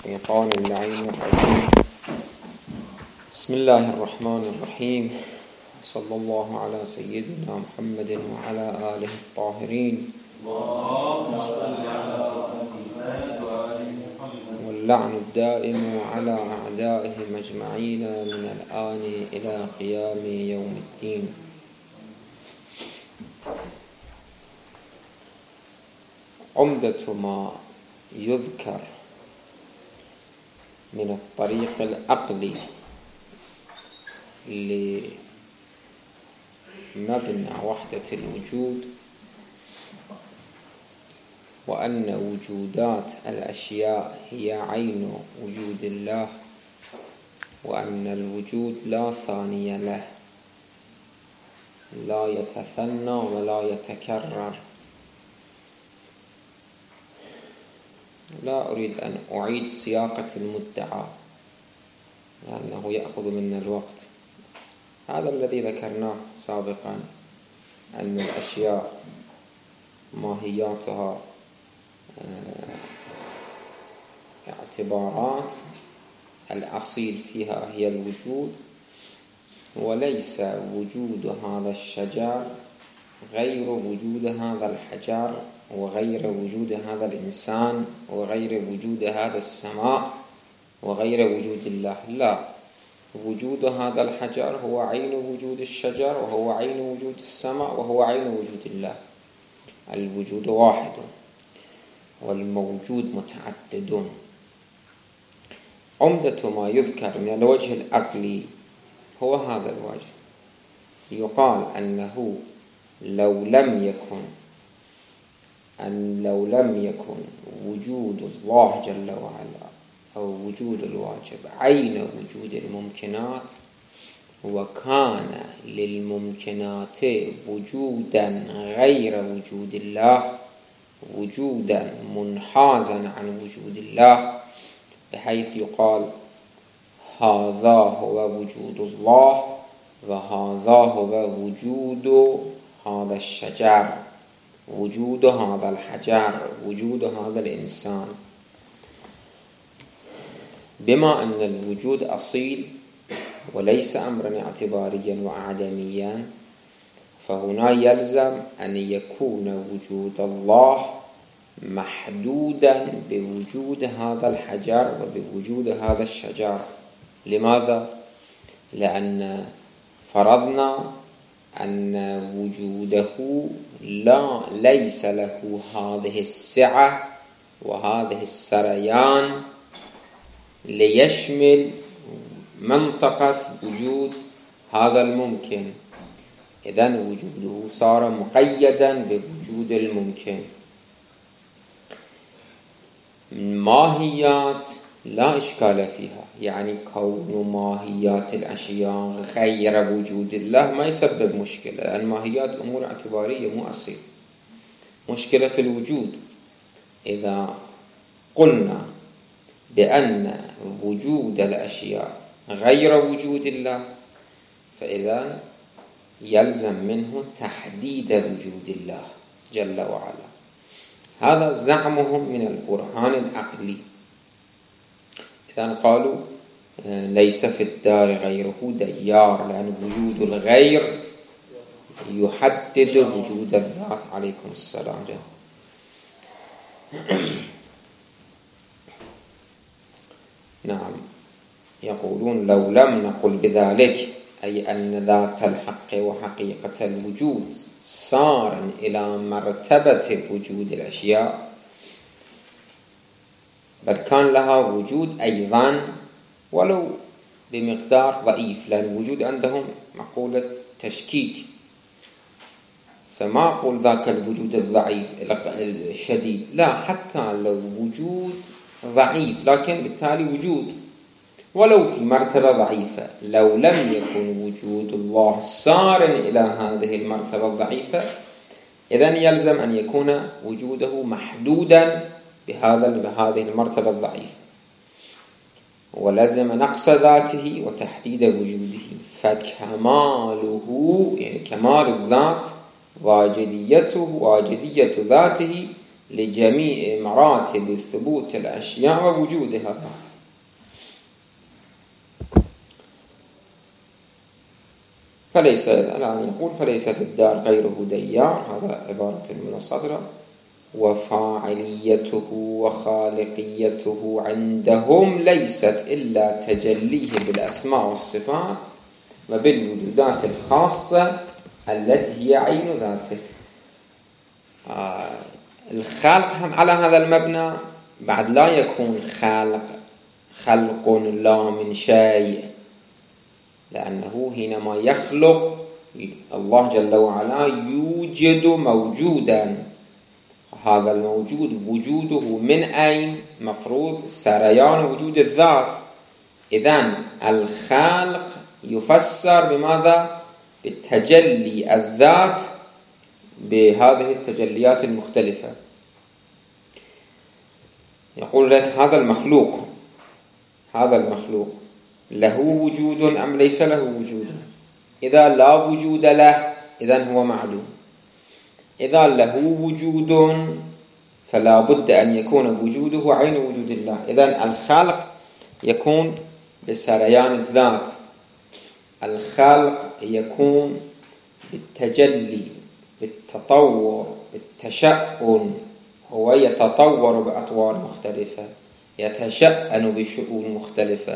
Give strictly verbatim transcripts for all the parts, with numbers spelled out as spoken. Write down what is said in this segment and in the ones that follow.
الشيطان اللعين الرجيم. بسم الله الرحمن الرحيم. صلى الله على سيدنا محمد وعلى آله الطاهرين. واللعن الدائم على أعدائهم أجمعين من الآن إلى قيام يوم الدين. عمدة ما يذكر من الطريق العقلي لمبنى وحدة الوجود، وأن وجودات الأشياء هي عين وجود الله، وأن الوجود لا ثاني له، لا يتثنى ولا يتكرر. لا أريد أن أعيد سياقة المدعى لأنه يأخذ منا الوقت. هذا الذي ذكرناه سابقا، أن الأشياء ماهياتها اعتبارات، الأصيل فيها هي الوجود، وليس وجود هذا الشجر غير وجود هذا الحجر، وغير وجود هذا الإنسان، وغير وجود هذا السماء، وغير وجود الله. لا، وجود هذا الحجر هو عين وجود الشجر، وهو عين وجود السماء، وهو عين وجود الله. الوجود واحد والموجود متعدد. عمدة ما يذكر من الوجه العقلي هو هذا الوجه. يقال أنه لو لم يكن أن لو لم يكن وجود الله جل وعلا أو وجود الواجب عين وجود الممكنات، وكان للممكنات وجودا غير وجود الله، وجودا منحازا عن وجود الله، بحيث يقال هذا هو وجود الله، وهذا هو وجود هذا الشجر، وجود هذا الحجر، وجود هذا الإنسان. بما أن الوجود أصيل وليس أمرا اعتباريا وأعدميا، فهنا يلزم أن يكون وجود الله محدودا بوجود هذا الحجر وبوجود هذا الشجر. لماذا؟ لأن فرضنا أن وجوده لا ليس له هذه السعة وهذه السريان ليشمل منطقة وجود هذا الممكن. إذن وجوده صار مقيدا بوجود الممكن. ماهيات لا إشكال فيها، يعني كون ماهيات الأشياء غير وجود الله ما يسبب مشكلة، لأن ماهيات أمور اعتبارية مو أصيل. مشكلة في الوجود. إذا قلنا بأن وجود الأشياء غير وجود الله، فإذا يلزم منه تحديد وجود الله جل وعلا. هذا زعمهم من البرهان العقلي. إذن قالوا ليس في الدار غيره ديار، لأن وجود الغير يحدد وجود الذات. عليكم السلام. نعم، يقولون لو لم نقل بذلك، أي أن ذات الحق وحقيقة الوجود صار إلى مرتبة وجود الأشياء، بل كان لها وجود أيضا ولو بمقدار ضعيف، لأن الوجود عندهم مقولة تشكيك. سما أقول ذاك الوجود الضعيف الشديد، لا، حتى لو وجود ضعيف لكن بالتالي وجود ولو في مرتبة ضعيفة. لو لم يكن وجود الله صار إلى هذه المرتبة الضعيفة، إذن يلزم أن يكون وجوده محدودا بهذا بهذه المرتبة الضعيفة، ولازم نقص ذاته وتحديد وجوده. فكماله، يعني كمال الذات، واجديته واجدية ذاته لجميع مراتب ثبوت الأشياء ووجودها. فليس الآن يقول فليست الدار غيره ديار، هذا عبارة من الصدر. وفاعليته وخالقيته عندهم ليست إلا تجليه بالأسماء والصفات وبالوجودات الخاصة التي هي عين ذاته. آه الخلق هم على هذا المبنى بعد لا يكون خلق خلق لا من شيء، لأنه حينما يخلق الله جل وعلا يوجد موجودا، هذا الموجود وجوده من أين؟ مفروض سريان وجود الذات. إذن الخالق يفسر بماذا؟ بالتجلي الذات بهذه التجليات المختلفة. يقول لك هذا المخلوق هذا المخلوق له وجود أم ليس له وجود؟ إذا لا وجود له إذن هو معلوم. إذا له وجود فلا بد أن يكون وجوده عين وجود الله. إذن الخلق يكون بسريان الذات، الخلق يكون بالتجلي بالتطور بالتشأن، هو يتطور بأطوار مختلفة، يتشأن بشؤون مختلفة.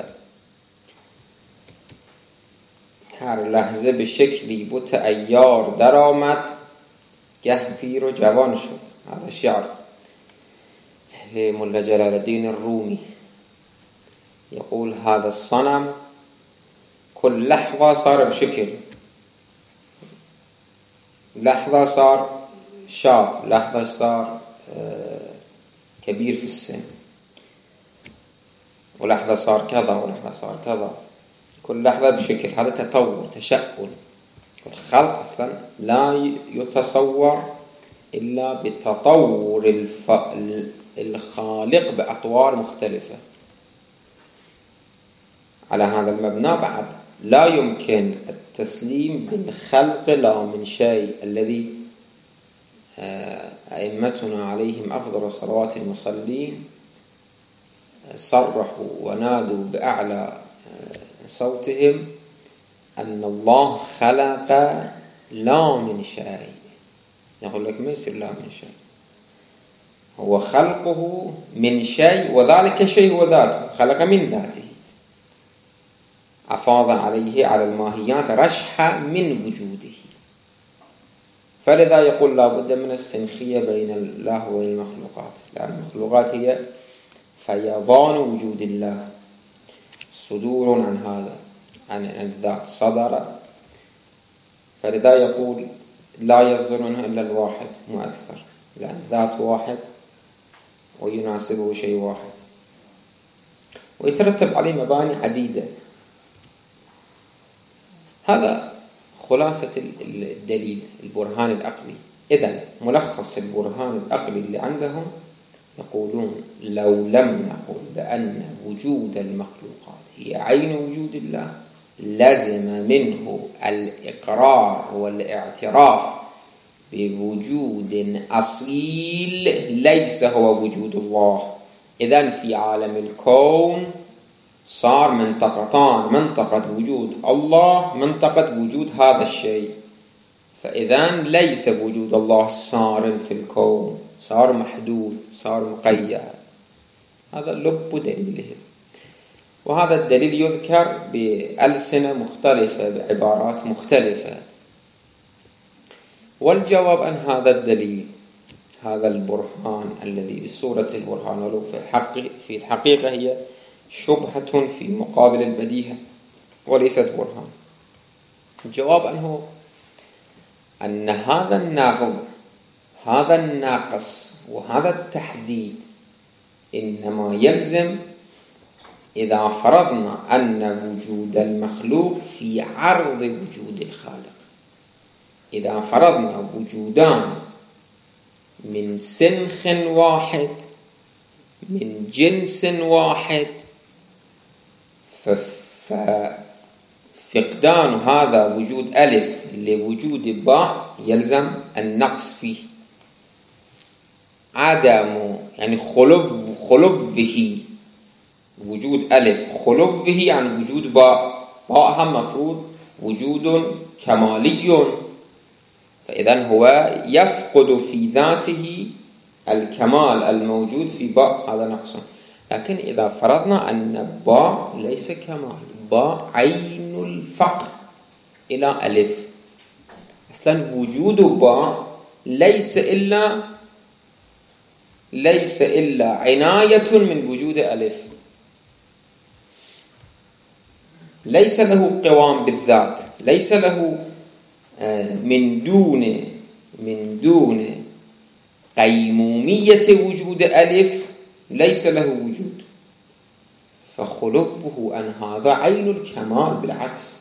هر لحظه به شکلی بوت ایار در آمد، گه پیر و جوان شد. هذا شعر ملا جلال الدين الرومي يقول هذا الصنم كل لحظة صار بشكل، لحظة صار شاب، لحظة صار كبير في السن، ولحظة صار كذا ولحظة صار كذا، كل لحظة بشكل. هذا تطور تشأن. الخلق أصلا لا يتصور إلا بتطور الف... الخالق بأطوار مختلفة. على هذا المبنى بعد لا يمكن التسليم بالخلق لا من شيء الذي أئمتنا عليهم أفضل صلوات المصلين صرحوا ونادوا بأعلى صوتهم أن الله خلق لا من شيء. يقول لك ما يصير لا من شيء، هو خلقه من شيء، وذلك شيء هو ذاته، خلق من ذاته، أفاض عليه على الماهيات رشحة من وجوده. فلذا يقول لا بد من السنخية بين الله وبين المخلوقات، لأن المخلوقات هي فيضان وجود الله، صدور عن هذا عن الذات صدر. فلذا يقول لا يصدر منه إلا الواحد مو أكثر، لأن ذات واحد ويناسبه شيء واحد، ويترتب عليه مباني عديدة. هذا خلاصة الدليل البرهان العقلي. إذن ملخص البرهان العقلي اللي عندهم يقولون لو لم نقل بأن وجود المخلوقات هي عين وجود الله لازم منه الإقرار والاعتراف بوجود أصيل ليس هو وجود الله. إذن في عالم الكون صار منطقتان، منطقة وجود الله، منطقة وجود هذا الشيء. فإذن ليس وجود الله صار في الكون، صار محدود، صار مقيد. هذا لب دليله، وهذا الدليل يذكر بألسنة مختلفة بعبارات مختلفة. والجواب أن هذا الدليل، هذا البرهان الذي صورة البرهان ولو في الحق في الحقيقة هي شبهة في مقابل البديهة وليست برهان. الجواب أنه أن هذا الناقض، هذا الناقص وهذا التحديد إنما يلزم إذا فرضنا أن وجود المخلوق في عرض وجود الخالق. إذا فرضنا وجودان من سنخ واحد من جنس واحد، ففقدان هذا وجود ألف لوجود باء يلزم النقص فيه. عدم يعني خلف خلفه وجود ألف، خلفه عن وجود باء، باء هم مفروض وجود كمالي، فإذا هو يفقد في ذاته الكمال الموجود في باء، هذا نقص. لكن إذا فرضنا أن باء ليس كمال، باء عين الفقر إلى ألف، أصلا وجود باء ليس إلا ليس إلا عناية من وجود ألف، ليس له قوام بالذات، ليس له من دون من دون قيمومية وجود ألف ليس له وجود، فخلفه أن هذا عين الكمال بالعكس.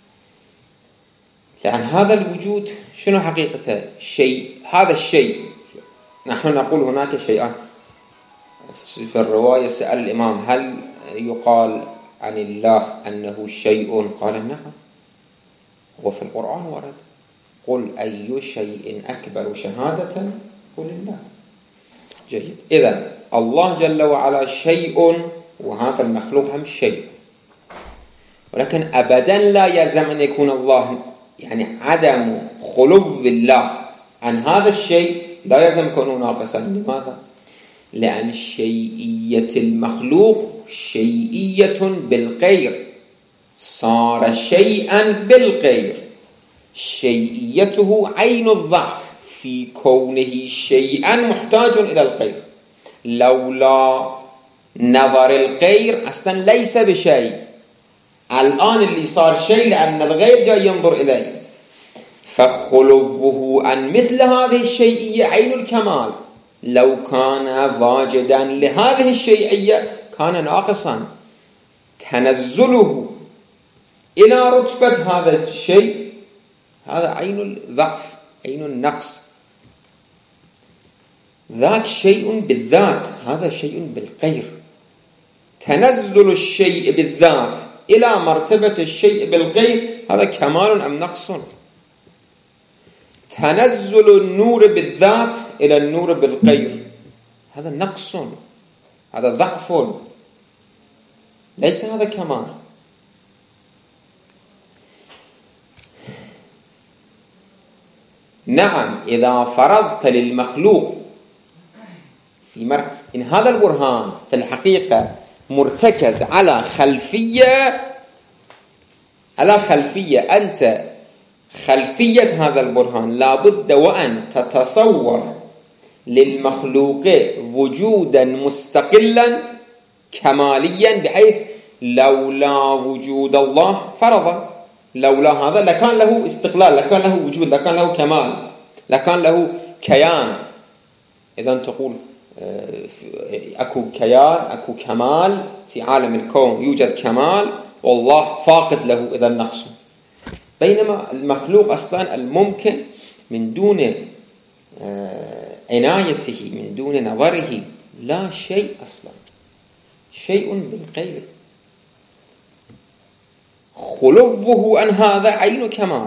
لأن هذا الوجود شنو حقيقته؟ شيء، هذا الشيء نحن نقول هناك شيئان. في الرواية سأل الإمام هل يقال عن الله أنه شيء؟ قال نعم، وفي القرآن ورد قل أي شيء أكبر شهادة قل الله. جيد، إذن الله جل وعلا شيء، وهذا المخلوق هم شيء، ولكن أبدا لا يلزم أن يكون الله، يعني عدم خلف الله عن هذا الشيء لا يلزم كونه ناقصا. لماذا؟ لأن شيئية المخلوق شيئية بالغير، صار شيئا بالغير، شيئيته عين الضعف في كونه شيئا محتاج إلى الغير. لولا نظر الغير أصلا ليس بشيء، الآن اللي صار شيء لأن الغير جاي ينظر إليه، فخلفه عن مثل هذه الشيئية عين الكمال. لو كان واجدا لهذه الشيئية كان ناقصا، تنزله إلى رتبة هذا الشيء هذا عين الضعف، عين النقص. ذاك شيء بالذات، هذا شيء بالغير. تنزل الشيء بالذات إلى مرتبة الشيء بالغير هذا كمال أم نقص؟ تنزل النور بالذات إلى النور بالغير هذا نقص، هذا ضعف، ليس هذا كمال. نعم، إذا فرضت للمخلوق في مر... إن هذا البرهان في الحقيقة مرتكز على خلفية، على خلفية أنت خلفية هذا البرهان لابد وأن تتصور للمخلوق وجودا مستقلا كماليا، بحيث لولا وجود الله فرضا، لولا هذا لكان له استقلال، لكان له وجود، لكان له كمال، لكان له كيان. إذا تقول أكو كيان، أكو كمال في عالم الكون، يوجد كمال والله فاقد له إذا نقص. بينما المخلوق أصلا الممكن من دون عنايته، من دون نظره، لا شيء أصلا، شيء بالغير. خلفه عن هذا عين كمال.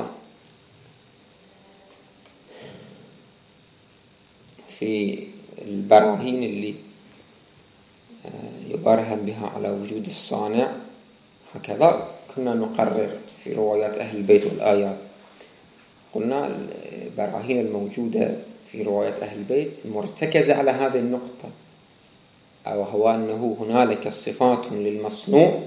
في البراهين اللي يبرهن بها على وجود الصانع هكذا كنا نقرر في روايات أهل البيت والآيات، قلنا البراهين الموجودة في روايات أهل البيت مرتكزة على هذه النقطة، أو هو أنه هنالك صفات للمصنوع،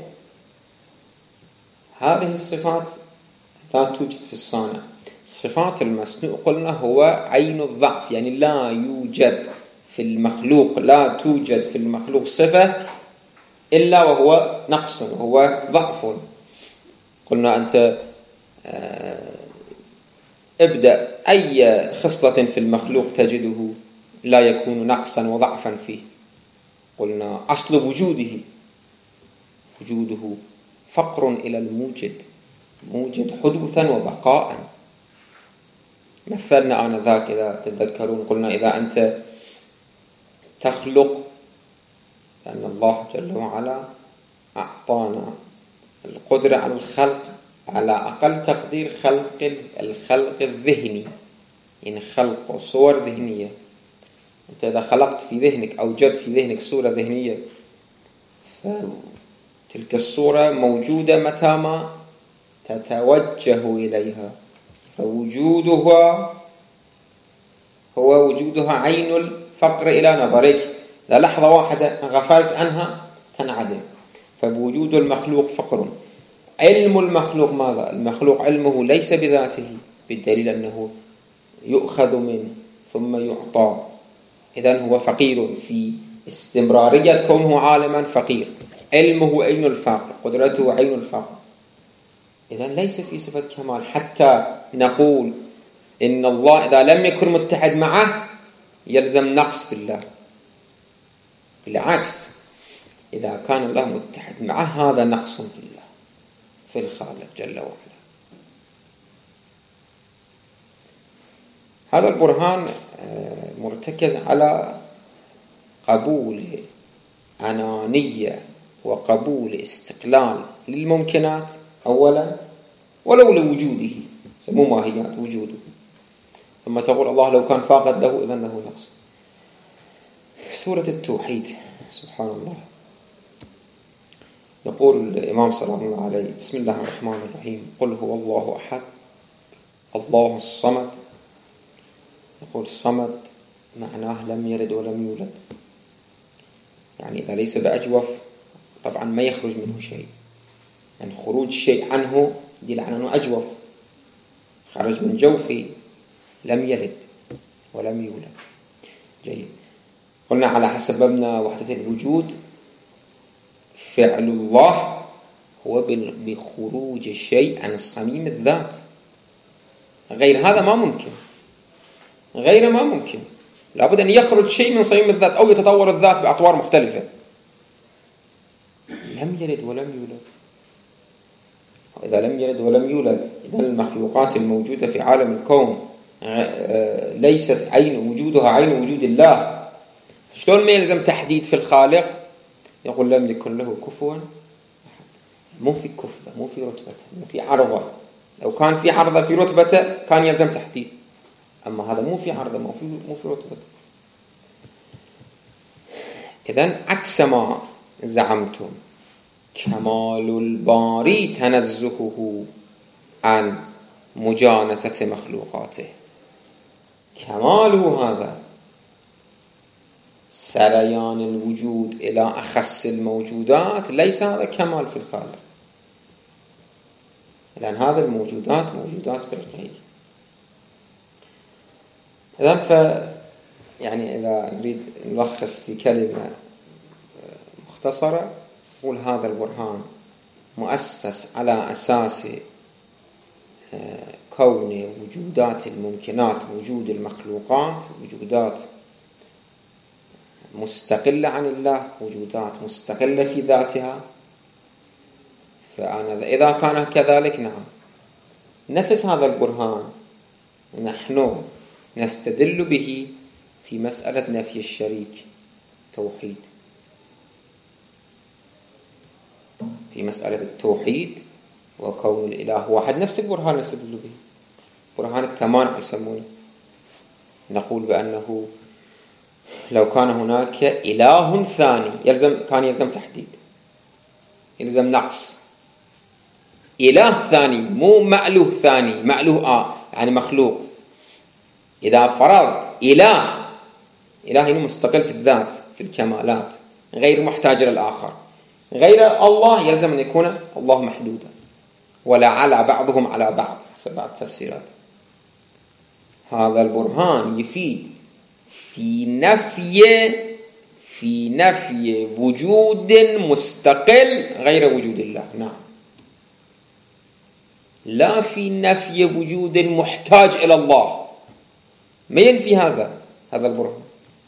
هذه الصفات لا توجد في الصانع. صفات المصنوع قلنا هو عين الضعف، يعني لا يوجد في المخلوق، لا توجد في المخلوق صفة إلا وهو نقص وهو ضعف. قلنا أنت ابدأ أي خصلة في المخلوق تجده لا يكون نقصا وضعفا فيه. قلنا أصل وجوده وجوده فقر إلى الموجد، موجد حدوثا وبقاء. مثلنا آنذاك إذا تتذكرون قلنا إذا أنت تخلق، لأن الله جل وعلا أعطانا القدرة على الخلق على أقل تقدير خلق الخلق الذهني، يعني خلق صور ذهنية. أنت إذا خلقت في ذهنك أو وجدت في ذهنك صورة ذهنية، فتلك الصورة موجودة متى ما تتوجه إليها، فوجودها هو وجودها عين الفقر إلى نظرك. إذا لحظة واحدة غفلت عنها تنعدم. فبوجود المخلوق فقر. علم المخلوق ماذا؟ المخلوق علمه ليس بذاته، بالدليل أنه يؤخذ منه ثم يعطى. إذن هو فقير في استمرارية كونه عالما فقير. علمه عين الفقر، قدرته عين الفقر. إذن ليس في صفة كمال حتى نقول إن الله إذا لم يكن متحد معه يلزم نقص في الله. بالعكس، إذا كان الله متحد معه هذا نقص في الله، في الخالق جل وعلا. هذا البرهان مرتكز على قبول أنانية وقبول استقلال للممكنات أولا ولو لوجوده، سمو ماهيات وجوده، ثم تقول الله لو كان فاقد له إذن له نقص. سورة التوحيد سبحان الله، يقول الإمام صلى الله عليه وسلم: بسم الله الرحمن الرحيم، قل هو الله أحد الله الصمد. يقول الصمد معناه لم يلد ولم يولد، يعني إذا ليس بأجوف طبعا ما يخرج منه شيء، يعني خروج الشيء عنه يدل على أنه أجوف، خرج من جوفه، لم يلد ولم يولد. جيد. قلنا على حسب مبنى وحدة الوجود فعل الله هو بخروج الشيء عن صميم الذات، غير هذا ما ممكن، غير ما ممكن، لابد أن يخرج شيء من صميم الذات أو يتطور الذات بأطوار مختلفة. لم يلد ولم يولد، إذا لم يلد ولم يولد إذا المخلوقات الموجودة في عالم الكون ليست عين وجودها عين وجود الله. شلون ما يلزم تحديد في الخالق؟ يقول لم يكن له كفوا أحد. مو في كفة، مو في رتبته، مو في عرضة. لو كان في عرضة في رتبته كان يلزم تحديد، أما هذا مو في عرضة، مو في مو في رتبته. إذن عكس ما زعمتم، كمال الباري تنزهه عن مجانسة مخلوقاته. كماله هذا سريان الوجود إلى أخص الموجودات، ليس هذا كمال في الخالق، لأن هذه الموجودات موجودات بالغير. إذن ف يعني إذا نريد نلخص في كلمة مختصرة، نقول هذا البرهان مؤسس على أساس كون وجودات الممكنات، وجود المخلوقات وجودات مستقلة عن الله، وجودات مستقلة في ذاتها. فأنا إذا كان كذلك نعم، نفس هذا البرهان نحن نستدل به في مسألة نفي الشريك توحيد، في مسألة التوحيد وكون الإله واحد، نفس البرهان نستدل به، برهان التمانع يسمونه. نقول بأنه لو كان هناك إله ثاني يلزم كان يلزم تحديد، يلزم نقص. إله ثاني مو مألوه ثاني، مألوه آه يعني مخلوق. إذا فرض إله، إله يعني مستقل في الذات في الكمالات غير محتاج للآخر، غير الله يلزم أن يكون الله محدودا، ولا على بعضهم على بعض حسب بعض التفسيرات. هذا البرهان يفيد في نفي في نفي وجود مستقل غير وجود الله، نعم، لا في نفي وجود محتاج إلى الله. ما ينفي هذا هذا البرهان.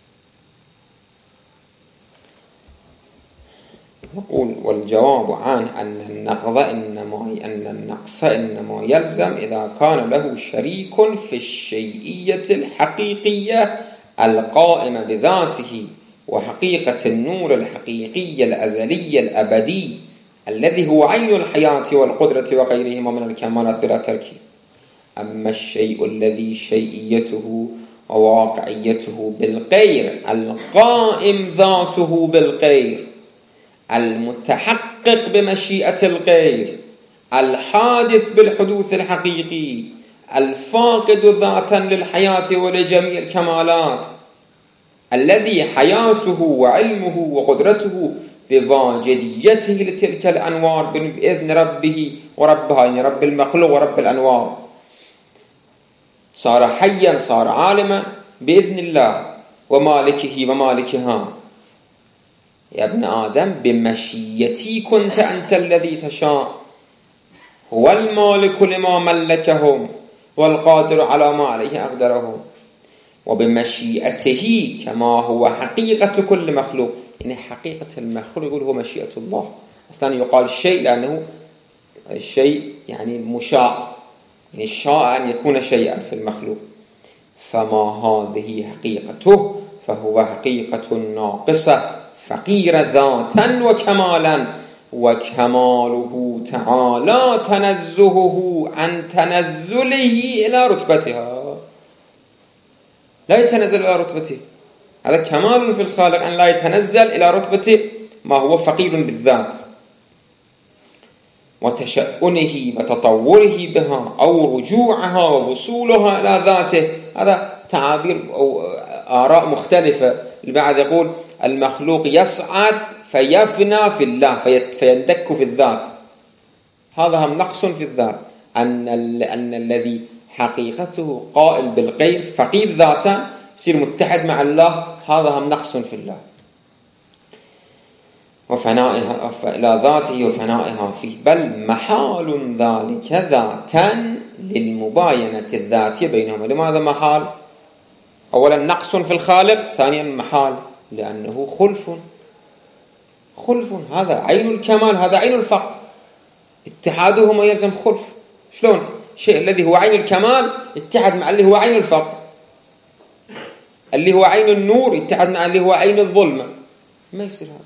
نقول والجواب عن أن النقض إنما أن النقص إنما يلزم إذا كان له شريك في الشيئية الحقيقية القائمة بذاته وحقيقة النور الحقيقي الأزلي الأبدي الذي هو عين الحياة والقدرة وغيرهما من الكمالات بلا تركيب. أما الشيء الذي شيئيته وواقعيته بالغير، القائم ذاته بالغير، المتحقق بمشيئة الغير، الحادث بالحدوث الحقيقي، الفاقد ذاتا للحياة ولجميع الكمالات، الذي حياته وعلمه وقدرته بواجديته لتلك الأنوار بإذن ربه وربها، يعني رب المخلوق ورب الأنوار، صار حيا صار عالما بإذن الله ومالكه ومالكها. يا ابن آدم بمشيتي كنت أنت الذي تشاء، هو المالك لما ملكهم والقادر على ما عليه أقدرهم، وبمشيئته كما هو حقيقة كل مخلوق. يعني حقيقة المخلوق يقول هو مشيئة الله، أصلا يقال الشيء لأنه الشيء يعني مشاء، يعني شاء أن يكون شيئا في المخلوق، فما هذه حقيقته فهو حقيقة ناقصة فقيرة ذاتا وكمالا، وكماله تعالى تنزهه عن تنزله إلى رتبتها، لا يتنزل إلى رتبته، هذا كمال في الخالق أن لا يتنزل إلى رتبته ما هو فقير بالذات، وتشأنه وتطوره بها أو رجوعها ووصولها إلى ذاته. هذا تعابير أو آراء مختلفة. البعض يقول المخلوق يصعد فيفنى في الله فيندك في الذات، هذا هم نقص في الذات، أن, أن الذي حقيقته قائل بالغير فقير ذاتا يصير متحد مع الله، هذا هم نقص في الله وفنائها إلى ذاته وفنائها فيه، بل محال ذلك ذاتا للمباينة الذاتية بينهما. لماذا محال؟ أولا نقص في الخالق، ثانيا محال لأنه خلف، خلف هذا عين الكمال هذا عين الفقر، اتحادهما يلزم خلف. شلون الشيء الذي هو عين الكمال اتحد مع اللي هو عين الفقر، اللي هو عين النور اتحد مع اللي هو عين الظلمة؟ ما يصير هذا.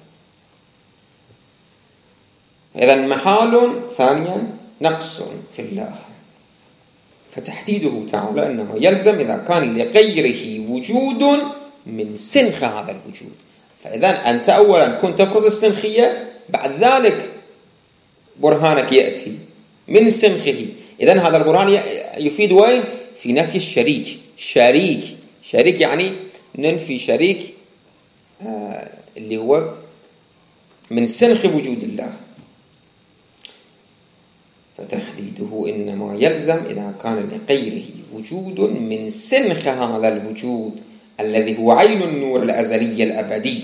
إذن محال، ثانيا نقص في الله. فتحديده تعالى أنه يلزم إذا كان لغيره وجود من سنخ هذا الوجود. فإذا أنت أولا كنت تفرض السنخية، بعد ذلك برهانك يأتي من سنخه. إذن هذا البرهان يفيد وين؟ في نفي الشريك. شريك شريك يعني ننفي شريك آه اللي هو من سنخ وجود الله. فتحديده إنما يلزم إذا كان لغيره وجود من سنخ هذا الوجود الذي هو عين النور الأزلي الأبدي،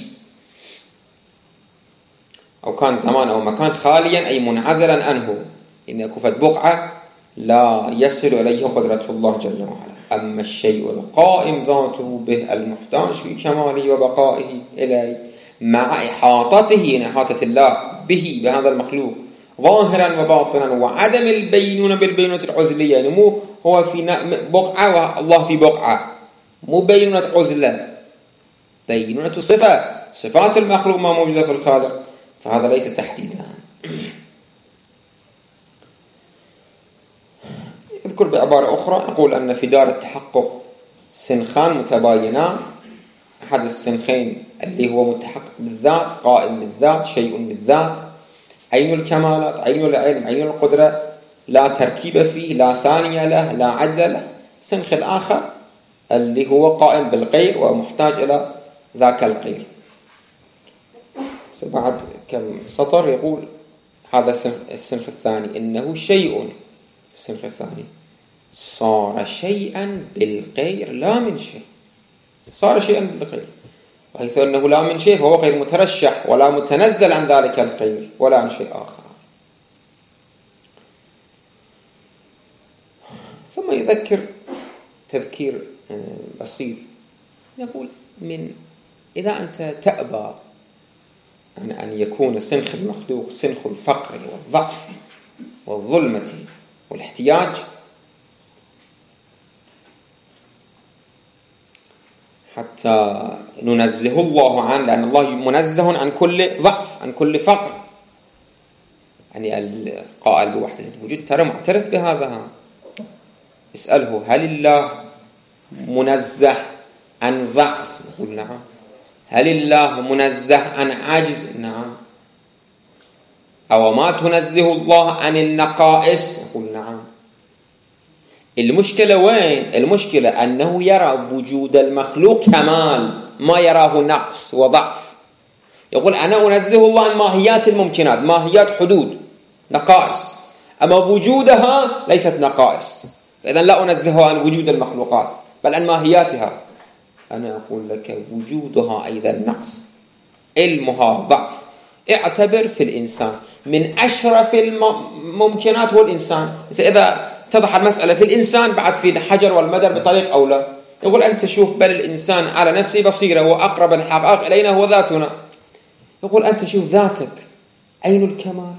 أو كان زمان أو مكان خاليا أي منعزلا عنه، إن كفت بقعة لا يصل إليه قدرة الله جل وعلا. أما الشيء القائم ذاته به المحتاج في كماله وبقائه إليه مع إحاطته، إن إحاطة الله به بهذا المخلوق ظاهرا وباطنا، وعدم البينونة بالبينونة العزلية، يعني مو هو في بقعة والله في بقعة، مو بينونة عزلة، بينونة صفة، صفات المخلوق ما موجودة في الخالق، فهذا ليس تحديدا. اذكر بعبارة أخرى نقول أن في دار التحقق سنخان متباينان، أحد السنخين اللي هو متحقق بالذات قائم بالذات شيء بالذات، عين الكمالات عين العلم عين القدرة، لا تركيب فيه لا ثانية له لا عد له. سنخ الآخر اللي هو قائم بالغير ومحتاج إلى ذاك الغير. بعد كم سطر يقول هذا السنخ الثاني إنه شيء، السنخ الثاني صار شيئا بالغير لا من شيء، صار شيئا بالغير، وحيث أنه لا من شيء فهو غير مترشح ولا متنزل عن ذلك الغير ولا عن شيء آخر. ثم يذكر تذكير بسيط، يقول من إذا أنت تأبى أن يكون سنخ المخلوق سنخ الفقر والضعف والظلمة والاحتياج، حتى ننزه الله عنه، لأن الله منزه عن كل ضعف عن كل فقر، يعني القائل بوحدة الوجود ترى معترف بهذا. اسأله هل الله منزه عن ضعف؟ نقول نعم. هل الله منزه عن عجز؟ نعم. أو ما تنزه الله عن النقائص؟ نقول نعم. المشكلة وين؟ المشكلة أنه يرى وجود المخلوق كمال، ما يراه نقص وضعف. يقول أنا أنزه الله عن ماهيات الممكنات، ماهيات حدود نقائص، أما وجودها ليست نقائص، فإذا لا أنزه عن وجود المخلوقات بل عن ماهياتها. أنا أقول لك وجودها أيضا نقص، علمها ضعف. اعتبر في الإنسان من أشرف الممكنات هو الإنسان. إذا اتضح المسألة في الإنسان بعد في الحجر والمدر بطريق أولى. يقول أنت شوف بل الإنسان على نفسه بصيرة وأقرب الحقائق إلينا هو ذاتنا. يقول أنت شوف ذاتك عين الكمال،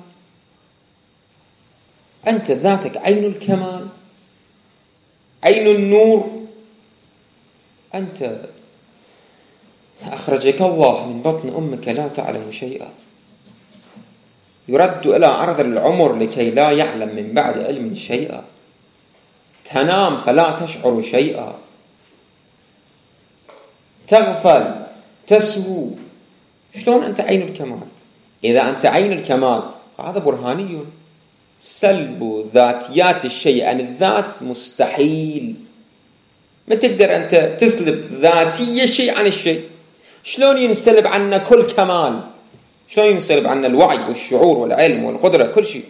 أنت ذاتك عين الكمال، عين النور. أنت أخرجك الله من بطن أمك لا تعلم شيئا، يرد إلى أرض العمر لكي لا يعلم من بعد علم شيئا، تنام فلا تشعر شيئا، تغفل تسهو. شلون أنت عين الكمال؟ إذا أنت عين الكمال هذا برهاني. سلب ذاتيات الشيء عن الذات مستحيل. ما تقدر أنت تسلب ذاتية الشيء عن الشيء. شلون ينسلب عنا كل كمال؟ شلون ينسلب عنا الوعي والشعور والعلم والقدرة؟ كل شيء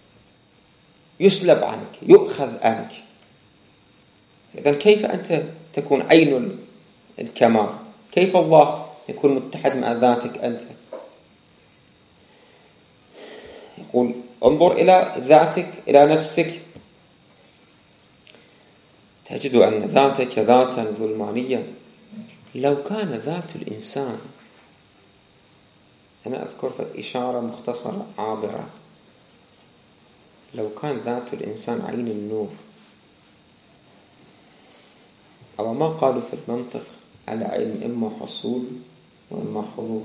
يسلب عنك، يؤخذ عنك. إذن كيف أنت تكون عين الكمال؟ كيف الله يكون متحد مع ذاتك أنت؟ يقول انظر إلى ذاتك، إلى نفسك، تجد أن ذاتك ذاتا ظلمانية. لو كان ذات الإنسان، أنا أذكر في إشارة مختصرة عابرة، لو كان ذات الإنسان عين النور، أو ما قالوا في المنطق العلم إما حصول وإما حضور.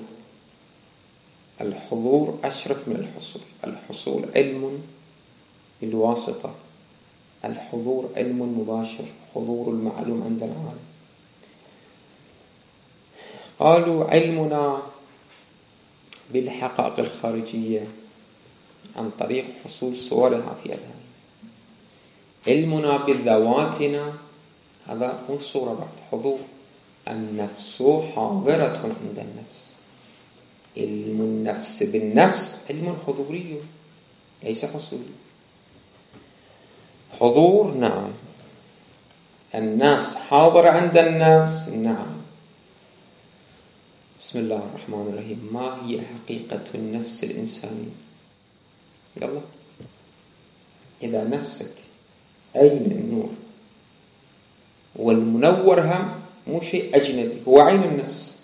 الحضور أشرف من الحصول. الحصول علم بالواسطة، الحضور علم مباشر، حضور المعلوم عند العالم. قالوا علمنا بالحقائق الخارجية عن طريق حصول صورها في أذهان. علمنا بذواتنا هذا مو صورة بعد، حضور. النفس حاضرة عند النفس. علم النفس بالنفس علم حضوري ليس حصولي. حضور نعم، النفس حاضرة عند النفس نعم. بسم الله الرحمن الرحيم. ما هي حقيقة النفس الإنسانية؟ يلا، إذا نفسك عين النور، والمنور هم مو شيء أجنبي، هو عين النفس.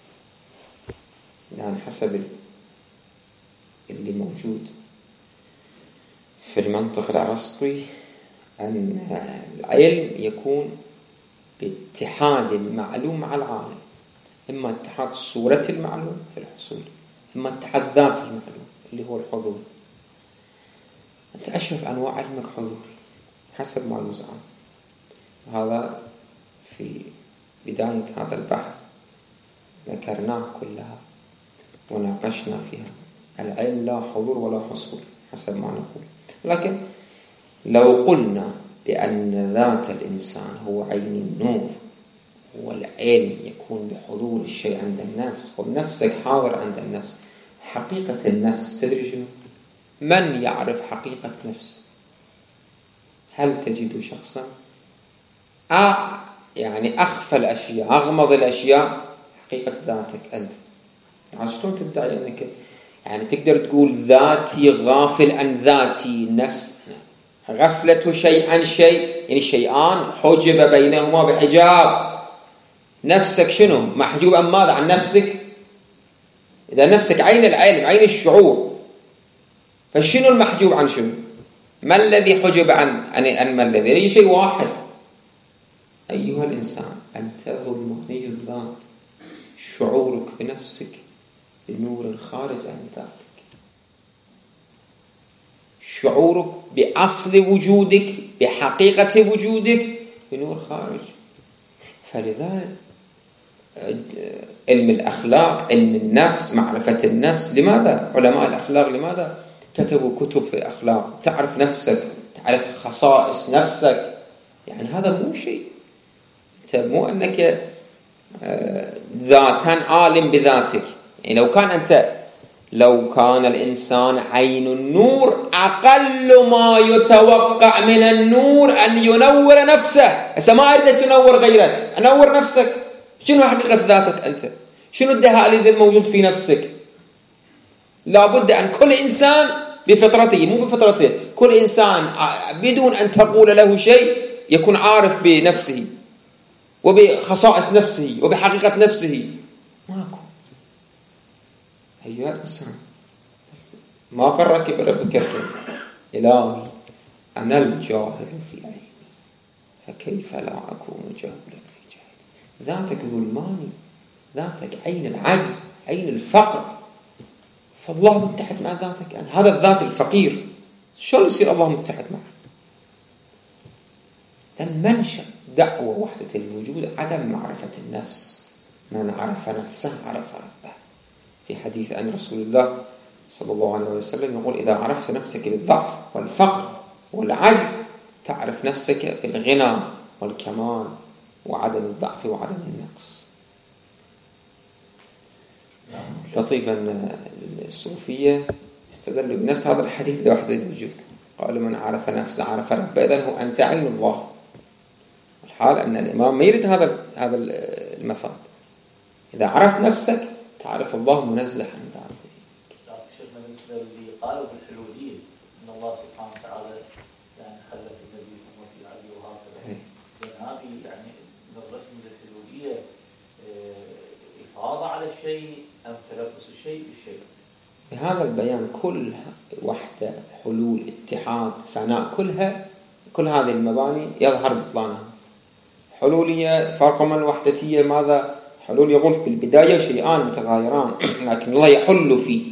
يعني حسب اللي موجود في المنطق الأرسطي أن العلم يكون باتحاد المعلوم مع العالم، إما اتحاد صورة المعلوم في الحصول، إما اتحاد ذات المعلوم اللي هو الحضور. أنت أشرف أنواع علمك حضور حسب ما يزعم. هذا في بداية هذا البحث ذكرناه كلها وناقشنا فيها. العلم لا حضور ولا حصول حسب ما نقول. لكن لو قلنا بأن ذات الإنسان هو عين النور، والعلم يكون بحضور الشيء عند النفس، ونفسك حاضر عند النفس، حقيقة النفس تدري شنو؟ من يعرف حقيقة نفس؟ هل تجد شخصا آه يعني أخفى الأشياء، أغمض الأشياء حقيقة ذاتك أنت؟ يعني شلون تدعي أنك يعني تقدر تقول ذاتي غافل عن ذاتي؟ نفس غفلته شيء عن شيء، يعني شيئان حجب بينهما بحجاب. نفسك شنو؟ محجوب عن ماذا؟ عن نفسك. إذا نفسك عين العلم، عين الشعور، فشنو المحجوب عن شنو؟ ما الذي حجب عن عن ما الذي؟ أي شيء واحد. أيها الإنسان أنت ظلماني الذات، شعورك بنفسك بنور خارج عن ذاتك، شعورك بأصل وجودك بحقيقة وجودك بنور خارج. فلذا علم الأخلاق، علم النفس، معرفة النفس، لماذا علماء الأخلاق لماذا كتبوا كتب في الأخلاق؟ تعرف نفسك، تعرف خصائص نفسك. يعني هذا مو شيء، أنت مو أنك ذاتا عالم بذاتك. يعني لو كان أنت لو كان الإنسان عين النور، أقل ما يتوقع من النور أن ينور نفسه. هسه ما أريد تنور غيرك، أنور نفسك. شنو حقيقة ذاتك أنت؟ شنو الدهاليز الموجود في نفسك؟ لابد أن كل إنسان بفطرته، مو بفطرته، كل إنسان بدون أن تقول له شيء يكون عارف بنفسه وبخصائص نفسه وبحقيقة نفسه. ماكو. أيها الإنسان، ما قرك بربك الكريم إلهي أنا الجاهل في علمي فكيف لا أكون جاهلا في جهلي. ذاتك ظلماني، ذاتك عين العجز، عين الفقر، فالله متحد مع ذاتك. يعني هذا الذات الفقير شو يصير الله متحد معه؟ المنشأ دعوة وحدة الوجود عدم معرفة النفس. من عرف نفسه عرف ربه. في حديث عن رسول الله صلى الله عليه وسلم يقول: إذا عرفت نفسك بالضعف والفقر والعجز تعرف نفسك بالغنى والكمال وعدم الضعف وعدم النقص. لطيفا الصوفية استدلوا بنفس هذا الحديث لوحدة الوجود. قالوا: من عرف نفسه عرف ربه، إذن هو أنت عين الله. الحال أن الإمام ما يريد هذا هذا المفاد. إذا عرف نفسك تعرف الله منزه عن ذاته. شيخنا بالنسبة اللي قالوا بالحلولية أن الله سبحانه وتعالى يعني خلق النبي ثم في العلي وهكذا، لأن هذه يعني بالرسم بالحلولية إفاضة على الشيء أم تلبس الشيء بالشيء؟ بهذا البيان كل وحدة، حلول، اتحاد، فناء، كلها كل هذه المباني يظهر بطلانها. حلولية فرق من الوحدتية. ماذا؟ حلول يقول في البداية شيئان متغايران، لكن الله يحل فيه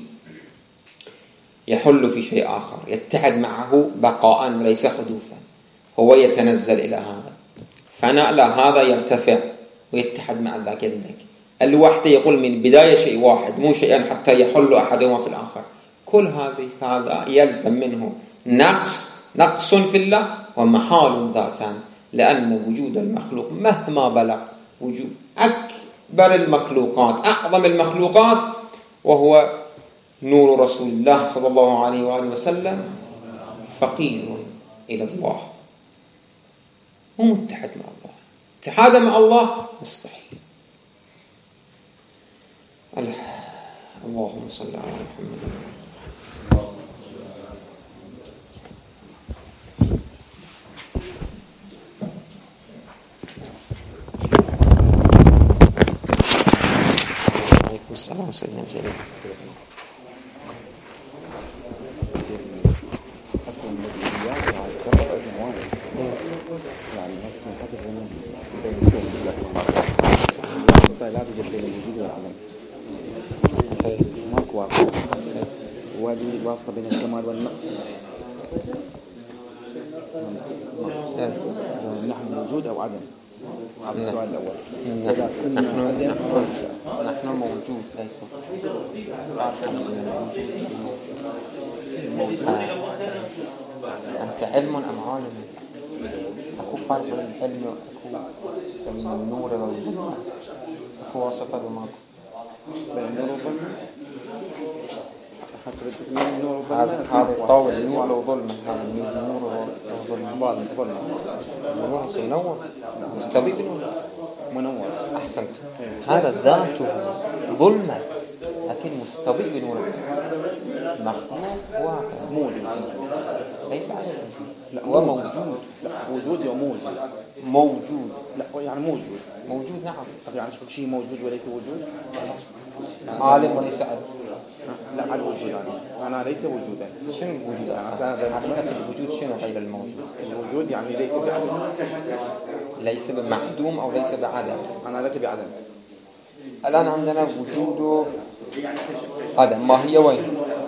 يحل في شيء آخر، يتحد معه بقاء وليس حدوثا. هو يتنزل إلى هذا فناء، لا هذا يرتفع ويتحد مع ذاك عندك. الوحدة يقول من بداية شيء واحد مو شيئا حتى يحل أحدهما في الآخر. كل هذه هذا يلزم منه نقص نقص في الله ومحال ذاتان، لأن وجود المخلوق مهما بلغ وجود أكبر المخلوقات أعظم المخلوقات وهو نور رسول الله صلى الله عليه وآله وسلم فقير إلى الله، مو متحد مع الله. اتحاد مع الله مستحيل. اللهم صل على محمد. عليكم السلام سيدنا الجليل. لا توجد بين الوجود والعدم، ماكو واسطة، وهذه الواسطة بين الكمال والنقص. نحن موجود أو عدم؟ هذا السؤال الأول. إذا كنا نحن نحن موجود ليس أنت علم أم عالم؟ أكو فرق بين العلم وأكو بين النور والظلمة، أكو واسطة وماكو بين النور والظلمة. حسب النور والظلمة هذا الطول نور وظلمة، هذا الميز نور وظلمة. ظلمة النور هسه منور مستضيء نور منور. أحسنت. هذا ذاته ظلمة لكن مستضيء بنور. مخلوق واقع موجود ليس على لا هو موجود. لا وجود وموجود موجود لا يعني موجود موجود نعم. طب يعني شيء موجود وليس وجود؟ عالم وليس عالم. لا على الوجود يعني أنا ليس وجودا. شنو الوجود أصلا؟ حقيقة الوجود شنو غير الموجود؟ الوجود يعني ليس بعدم، ليس بمعدوم أو ليس بعدم. أنا ليس بعدم. الآن عندنا وجود عدم، ما هي وين؟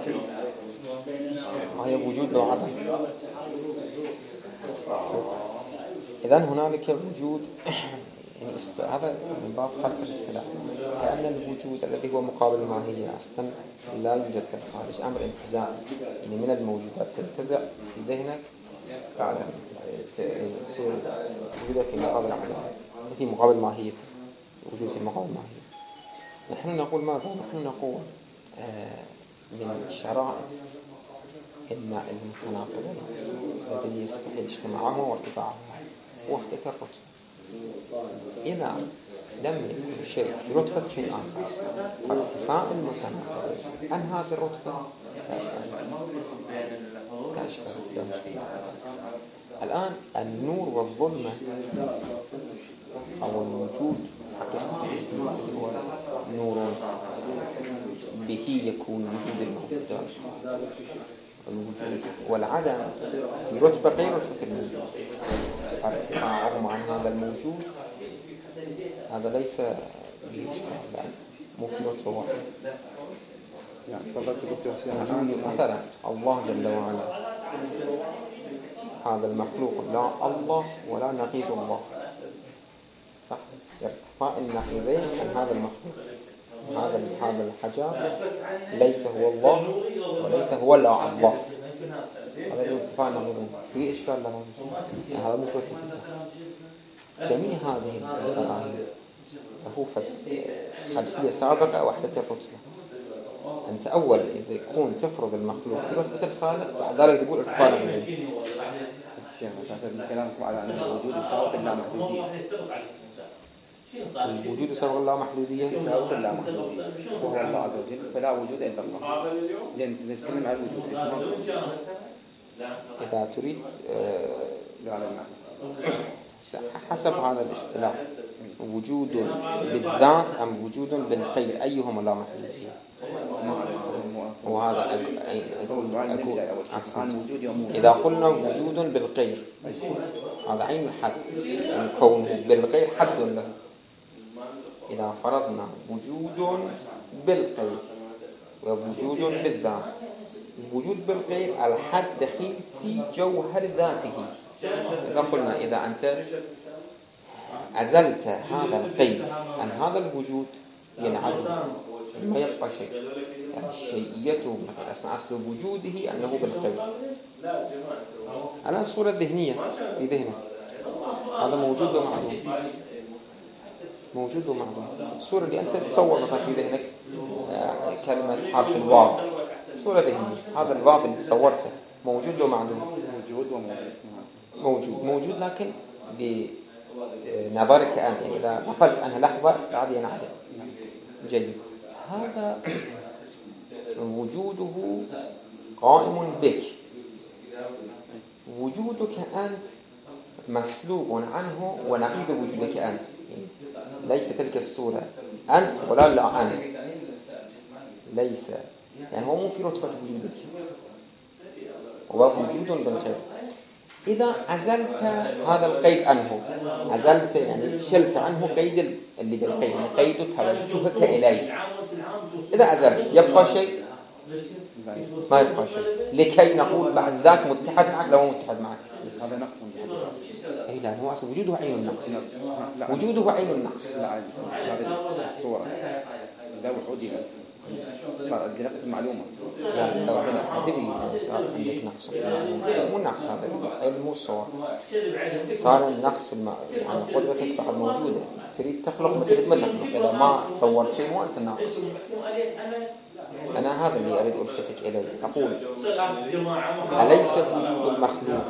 ما هي وجود وعدم. إذن هنالك وجود يعني است... هذا من باب خلق الاصطلاح، كأن الوجود الذي هو مقابل الماهية أصلا لا يوجد في الخارج، أمر انتزاع يعني من الموجودات تنتزع في ذهنك بعد تصير موجودة في مقابل عدم، في مقابل ماهية، وجود في مقابل ماهية. نحن نقول ماذا؟ نحن نقول آه من شرائط إن المتناقضين الذي يستحيل اجتماعهما وارتفاعهما وحدة الرتبة. إذا لم يكن شيء في رتبة شيء آخر فارتفاع المتناقضين عن هذه الرتبة لا إشكال لا إشكال. الآن النور والظلمة أو الوجود حقيقة الوجود هو نور به يكون وجود الموجودات، الوجود والعدم في رتبة غير رتبة الموجود، فارتفاعهم عن هذا الموجود هذا ليس به إشكال، مو في رتبة واحدة. يعني تفضلت قلت وجود مثلا الله جل وعلا هذا المخلوق لا الله ولا نقيض الله، صح؟ ارتفاع النقيضين عن هذا المخلوق، هذا هذا الحجاب ليس هو الله وليس هو لا الله، هذا الارتفاع النقيضين في إشكال لا يعني هذا مفرط. جميع هذه البراهين له خلفية سابقة وحدة الرتبة. أنت أول إذا يكون تفرض المخلوق في رتبة الخالق بعد ذلك تقول ارتفاع النقيضين. الشيخ أساسا كلامكم على أن الوجود يساوي اللامحدودية. الوجود يساوي اللامحدودية. يساوي اللامحدودية وهو الله عز وجل فلا وجود إلا الله. لأن نتكلم عن الوجود. إذا تريد لا لا حسب هذا الاصطلاح وجود بالذات أم وجود بالغير أيهما لا محدودية؟ وهذا أقول أقول إذا قلنا وجود بالغير هذا عين الحد، يعني كونه بالغير حد له. إذا فرضنا وجود بالغير ووجود بالذات، الوجود بالغير الحد دخيل في جوهر ذاته. إذا قلنا إذا أنت عزلت هذا القيد عن هذا الوجود ينعدم ما يبقى شيء، يعني شيئيته مثلا أصل وجوده أنه بالقيد. الآن الصورة الذهنية في ذهنك هذا موجود ومعدوم، موجود ومعدوم. الصورة اللي أنت تصور مثلا في ذهنك كلمة حرف الواو، صورة ذهنية، هذا الواو اللي تصورته موجود ومعدوم. موجود وموجود موجود موجود لكن بنظرك أنت، يعني إذا غفلت عنها لحظة بعد ينعدم. جيد، هذا وجوده قائم بك، وجودك أنت مسلوب عنه ونقيض وجودك أنت، ليس تلك الصورة أنت ولا لا أنت، ليس يعني هو مو في رتبة وجودك، هو وجود بالغير. إذا عزلت هذا القيد عنه، عزلت يعني شلت عنه قيد اللي بالقيد، قيد توجهك إليه، إذا عزلت يبقى شيء؟ ما يبقى شيء، لكي نقول بعد ذاك متحد معك لو متحد معك. بس هذا نقص أي لا، هو أصلا وجوده عين النقص، وجوده عين النقص. لا هذه الصورة لا وحودي صار عندي نقص المعلومة. لا لو عندك تدري صار عندك نقص في المعلومة، مو النقص هذا مو الصور، صار النقص في الم... يعني قدرتك بعد موجودة، تريد تخلق ما تريد ما تخلق. إذا ما صورت شيء مو أنت الناقص. أنا هذا اللي أريد ألفتك إليه، أقول أليس وجود المخلوق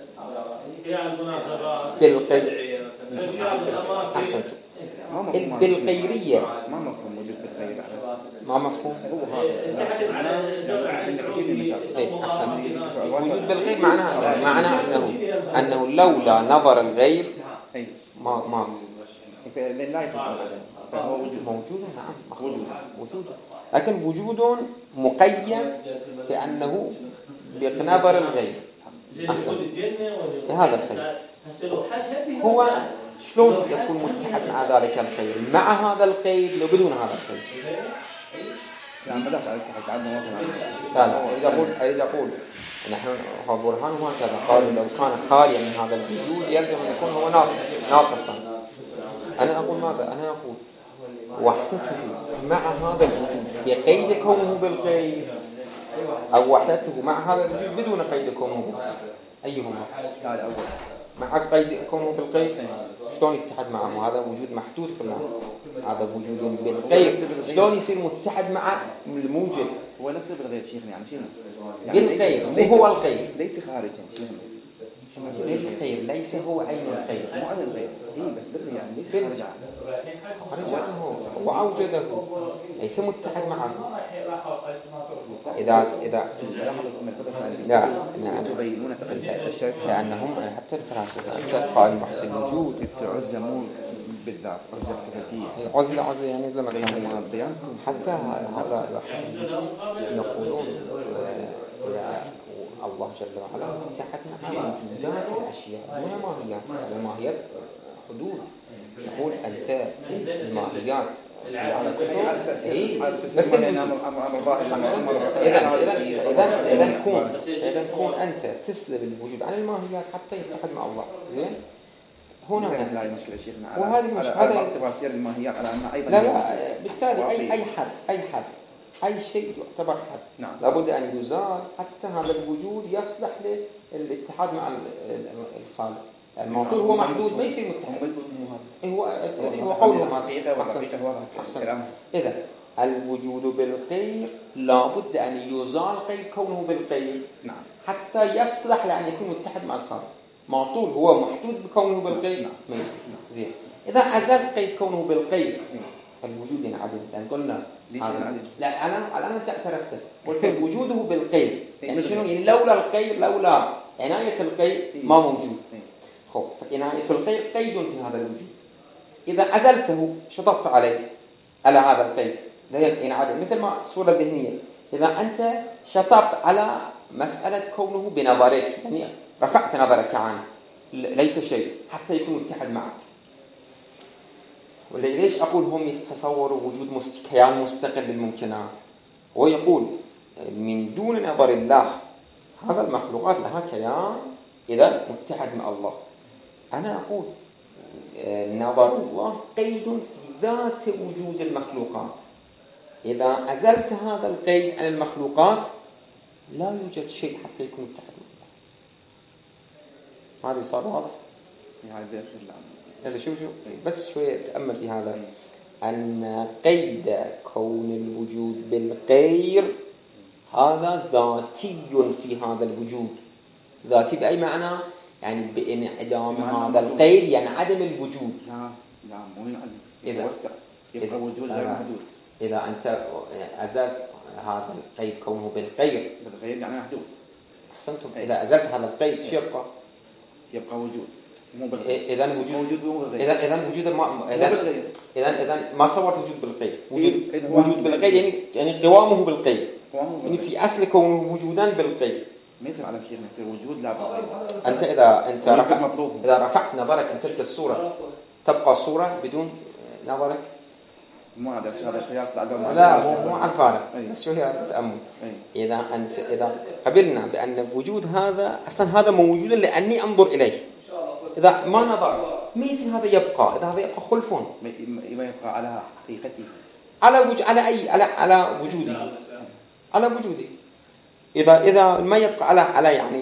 بالقيد؟ أحسنت، بالغيرية ما مفهوم وجود بالغير، ما مفهوم. هو هذا إيه أحسن. وجود بالغير معناه معناه أنه أنه لولا نظر الغير ما ما لا يفهم، فهو وجود موجود. نعم وجود وجود، لكن وجود مقيد بأنه بنظر الغير. أحسن، هذا القيد هو شلون يكون متحد مع ذلك القيد، مع هذا القيد لو بدون هذا القيد؟ يعني بدأت أتحدث عنه مثلا. لا لا أريد أقول أريد أقول نحن هو برهان هكذا قالوا لو كان خاليا من هذا الوجود يلزم أن يكون هو ناقصا. أنا أقول ماذا؟ أنا أقول وحدته مع هذا الوجود بقيد كونه بالقيد، أو وحدته مع هذا الوجود بدون قيد كونه بالقيد، أيهما؟ الأول مع قيد كونه بالقيد شلون يتحد معه؟ هذا وجود محدود في المعنى، هذا وجود بالقيد شلون يصير متحد مع الموجب؟ هو نفسه بالغير شيخنا، يعني شنو؟ بالقيد مو هو القيد، ليس خارجا شيخنا. بالخير ليس هو عين الخير، مو عين الخير، إيه بس بالغير يعني ليس خارج عنه. خرج عنه وأوجده، ليس متحد معه. إذا إذا لا نعم تبينون الشرك لأنهم حتى الفلاسفة أنت قائم وحدة الوجود العزلة مو بالذات، عزلة صفتية. عزلة عزلة يعني لما كان بيان حتى هذا يقولون إذا الله جل وعلا اتحد مع موجودات الأشياء دون ماهيات، الماهيات حدود. يقول أنت الماهيات بس إذا إذا إذا إذا كون إذا كون أنت تسلب الوجود عن الماهيات حتى يتحد مع الله، زين؟ هنا لا مشكلة شيخنا، وهذه مشكلة هذا تفاسير الماهيات على أنها أيضا لا لا بالتالي أي أي حد أي حد أي شيء يعتبر حد نعم. لابد أن يزال حتى هذا الوجود يصلح للاتحاد مع الخالق. الموضوع هو محدود ما يصير متحد. هو هو قولهم هذا. إذا الوجود بالغير لابد أن يزال قيد كونه بالغير نعم. حتى يصلح لأن يكون متحد مع الخالق. معطول هو محدود بكونه بالغير نعم. ما يصير زين. إذا أزال قيد كونه بالغير الوجود ينعدم، لأن قلنا لا أنا الآن أنت اعترفت قلت وجوده بالقيد، يعني شنو؟ يعني لولا القيد لولا عناية القيد ما موجود. خب فعناية القيد قيد في هذا الوجود، إذا أزلته شطبت عليه على هذا القيد لا ينعدم. مثل ما صورة ذهنية، إذا أنت شطبت على مسألة كونه بنظرك، يعني رفعت نظرك عنه ليس شيء حتى يكون متحد معك. وليش أقول هم يتصوروا وجود مست... كيان مستقل للممكنات؟ ويقول من دون نظر الله هذا المخلوقات لها كيان إذا متحد مع الله. أنا أقول نظر الله قيد في ذات وجود المخلوقات، إذا أزلت هذا القيد عن المخلوقات لا يوجد شيء حتى يكون متحد مع الله. هذا صار واضح؟ هذا شوف شوف بس شوية تأمل في هذا، أن قيد كون الوجود بالغير هذا ذاتي في هذا الوجود. ذاتي بأي معنى؟ يعني بانعدام هذا القيد يعني عدم الوجود. نعم نعم مو ينعدم، يتوسع يبقى وجود غير محدود. إذا أنت أزلت هذا القيد كونه بالغير بالغير يعني محدود. أحسنتم. إذا أزلت هذا القيد شو يبقى؟ يبقى وجود مو بالغير. إذا وجود موجود مو بالغير. إذا إذا وجود ما إذا إذا إذا ما صورت وجود بالقيد. وجود وجود بالقيد يعني يعني قوامه بالقيد. يعني في أصل كونه وجودا بالقيد. ما يصير على شيء، ما يصير وجود لا بالغير. أنت إذا أنت رفعت إذا رفعت نظرك عن تلك الصورة تبقى الصورة بدون نظرك. مو هذا هذا القياس لا مو مو على الفارق. بس شو هي التأمل؟ إذا أنت إذا قبلنا بأن وجود هذا أصلا هذا موجود لأني أنظر إليه، إذا ما نظر ما يصير هذا يبقى، إذا هذا يبقى خلفون ما يبقى على حقيقته، على وجود على أي على على وجوده على وجوده. إذا إذا ما يبقى على على يعني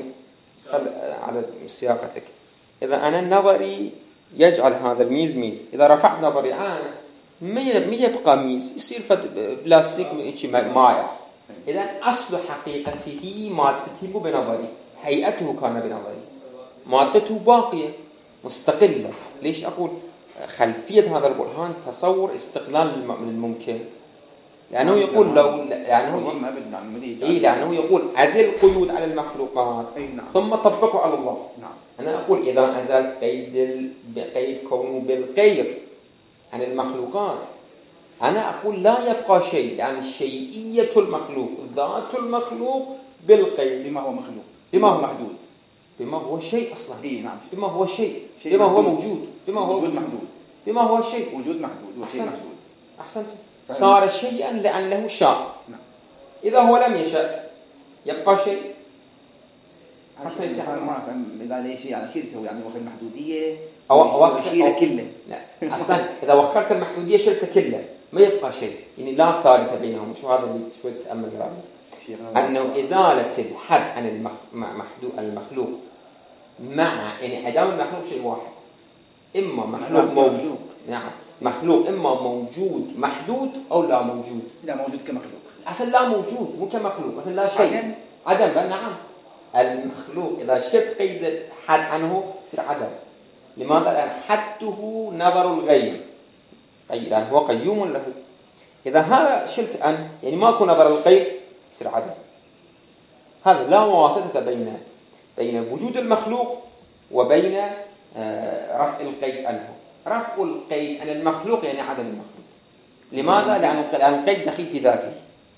على سياقتك، إذا أنا نظري يجعل هذا الميز ميز، إذا رفعت نظري عنه ما يبقى ميز، يصير فد بلاستيك شيء مائع. إذا أصل حقيقته مادته مو بنظري، هيئته كان بنظري، مادته باقية مستقلة. ليش أقول خلفية هذا البرهان تصور استقلال الممكن؟ لأنه يقول لو لأنه إيه لأنه يقول أزل قيود على المخلوقات ثم طبقوا على الله. أنا أقول إذا أزل قيد بقيد كونه بالغير عن المخلوقات، أنا أقول لا يبقى شيء، لأن يعني شيئية المخلوق ذات المخلوق بالقيد بما هو مخلوق بما هو محدود بما هو شيء أصلا إيه نعم بما هو شيء بما هو موجود بما هو وجود محدود بما هو شيء وجود محدود وشيء محدود. أحسنت. صار شيئا لأنه شاء. نعم. إذا هو لم يشاء يبقى شيء حتى يتحرك ما فهم إذا ليش يعني شيء يسوي يعني وخل محدودية أو أوخر شيله كله. لا أصلا إذا وخرت المحدودية شلت كله ما يبقى شيء، يعني لا ثالث بينهم. شو هذا اللي شوي تأمل رأيي أنه إزالة الحد عن المخلوق المخلوق مع يعني عدم المخلوق شيء واحد، إما مخلوق موجود، نعم مخلوق إما موجود محدود أو لا موجود. لا موجود كمخلوق أصلا لا موجود مو كمخلوق، مثلا لا شيء عدم. لا نعم المخلوق إذا شلت قيد الحد عنه يصير عدم. لماذا؟ لأن حده نظر الغير، لأن هو قيوم له. إذا هذا شلت أن يعني ماكو نظر الغير يصير عدم. هذا لا واسطة بين بين وجود المخلوق وبين رفع القيد عنه. رفع القيد عن المخلوق يعني عدم المخلوق. لماذا؟ لأن القيد دخيل في ذاته،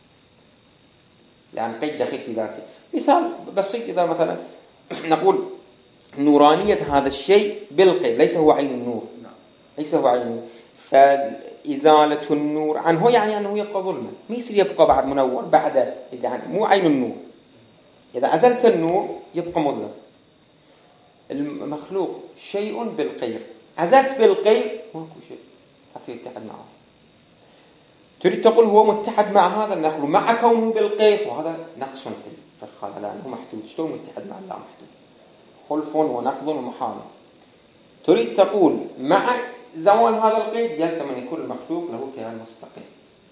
لأن القيد دخيل في ذاته. مثال بسيط، إذا مثلا نقول نورانية هذا الشيء بالقيد، ليس هو عين النور، ليس هو عين النور، فإزالة النور عنه يعني أنه يبقى ظلما، ما يصير يبقى بعد منور بعد، يعني مو عين النور. إذا أزلت النور يبقى مظلم. المخلوق شيء بالقيد، أزلت بالقيد ماكو شيء حتى يتحد معه. تريد تقول هو متحد مع هذا النخل مع كونه بالقيد، وهذا نقص في الخالق لأنه محدود. شلون متحد مع الله محدود؟ خلف ونقض ومحال. تريد تقول مع زوال هذا القيد يلزم أن يكون المخلوق له كيان مستقل.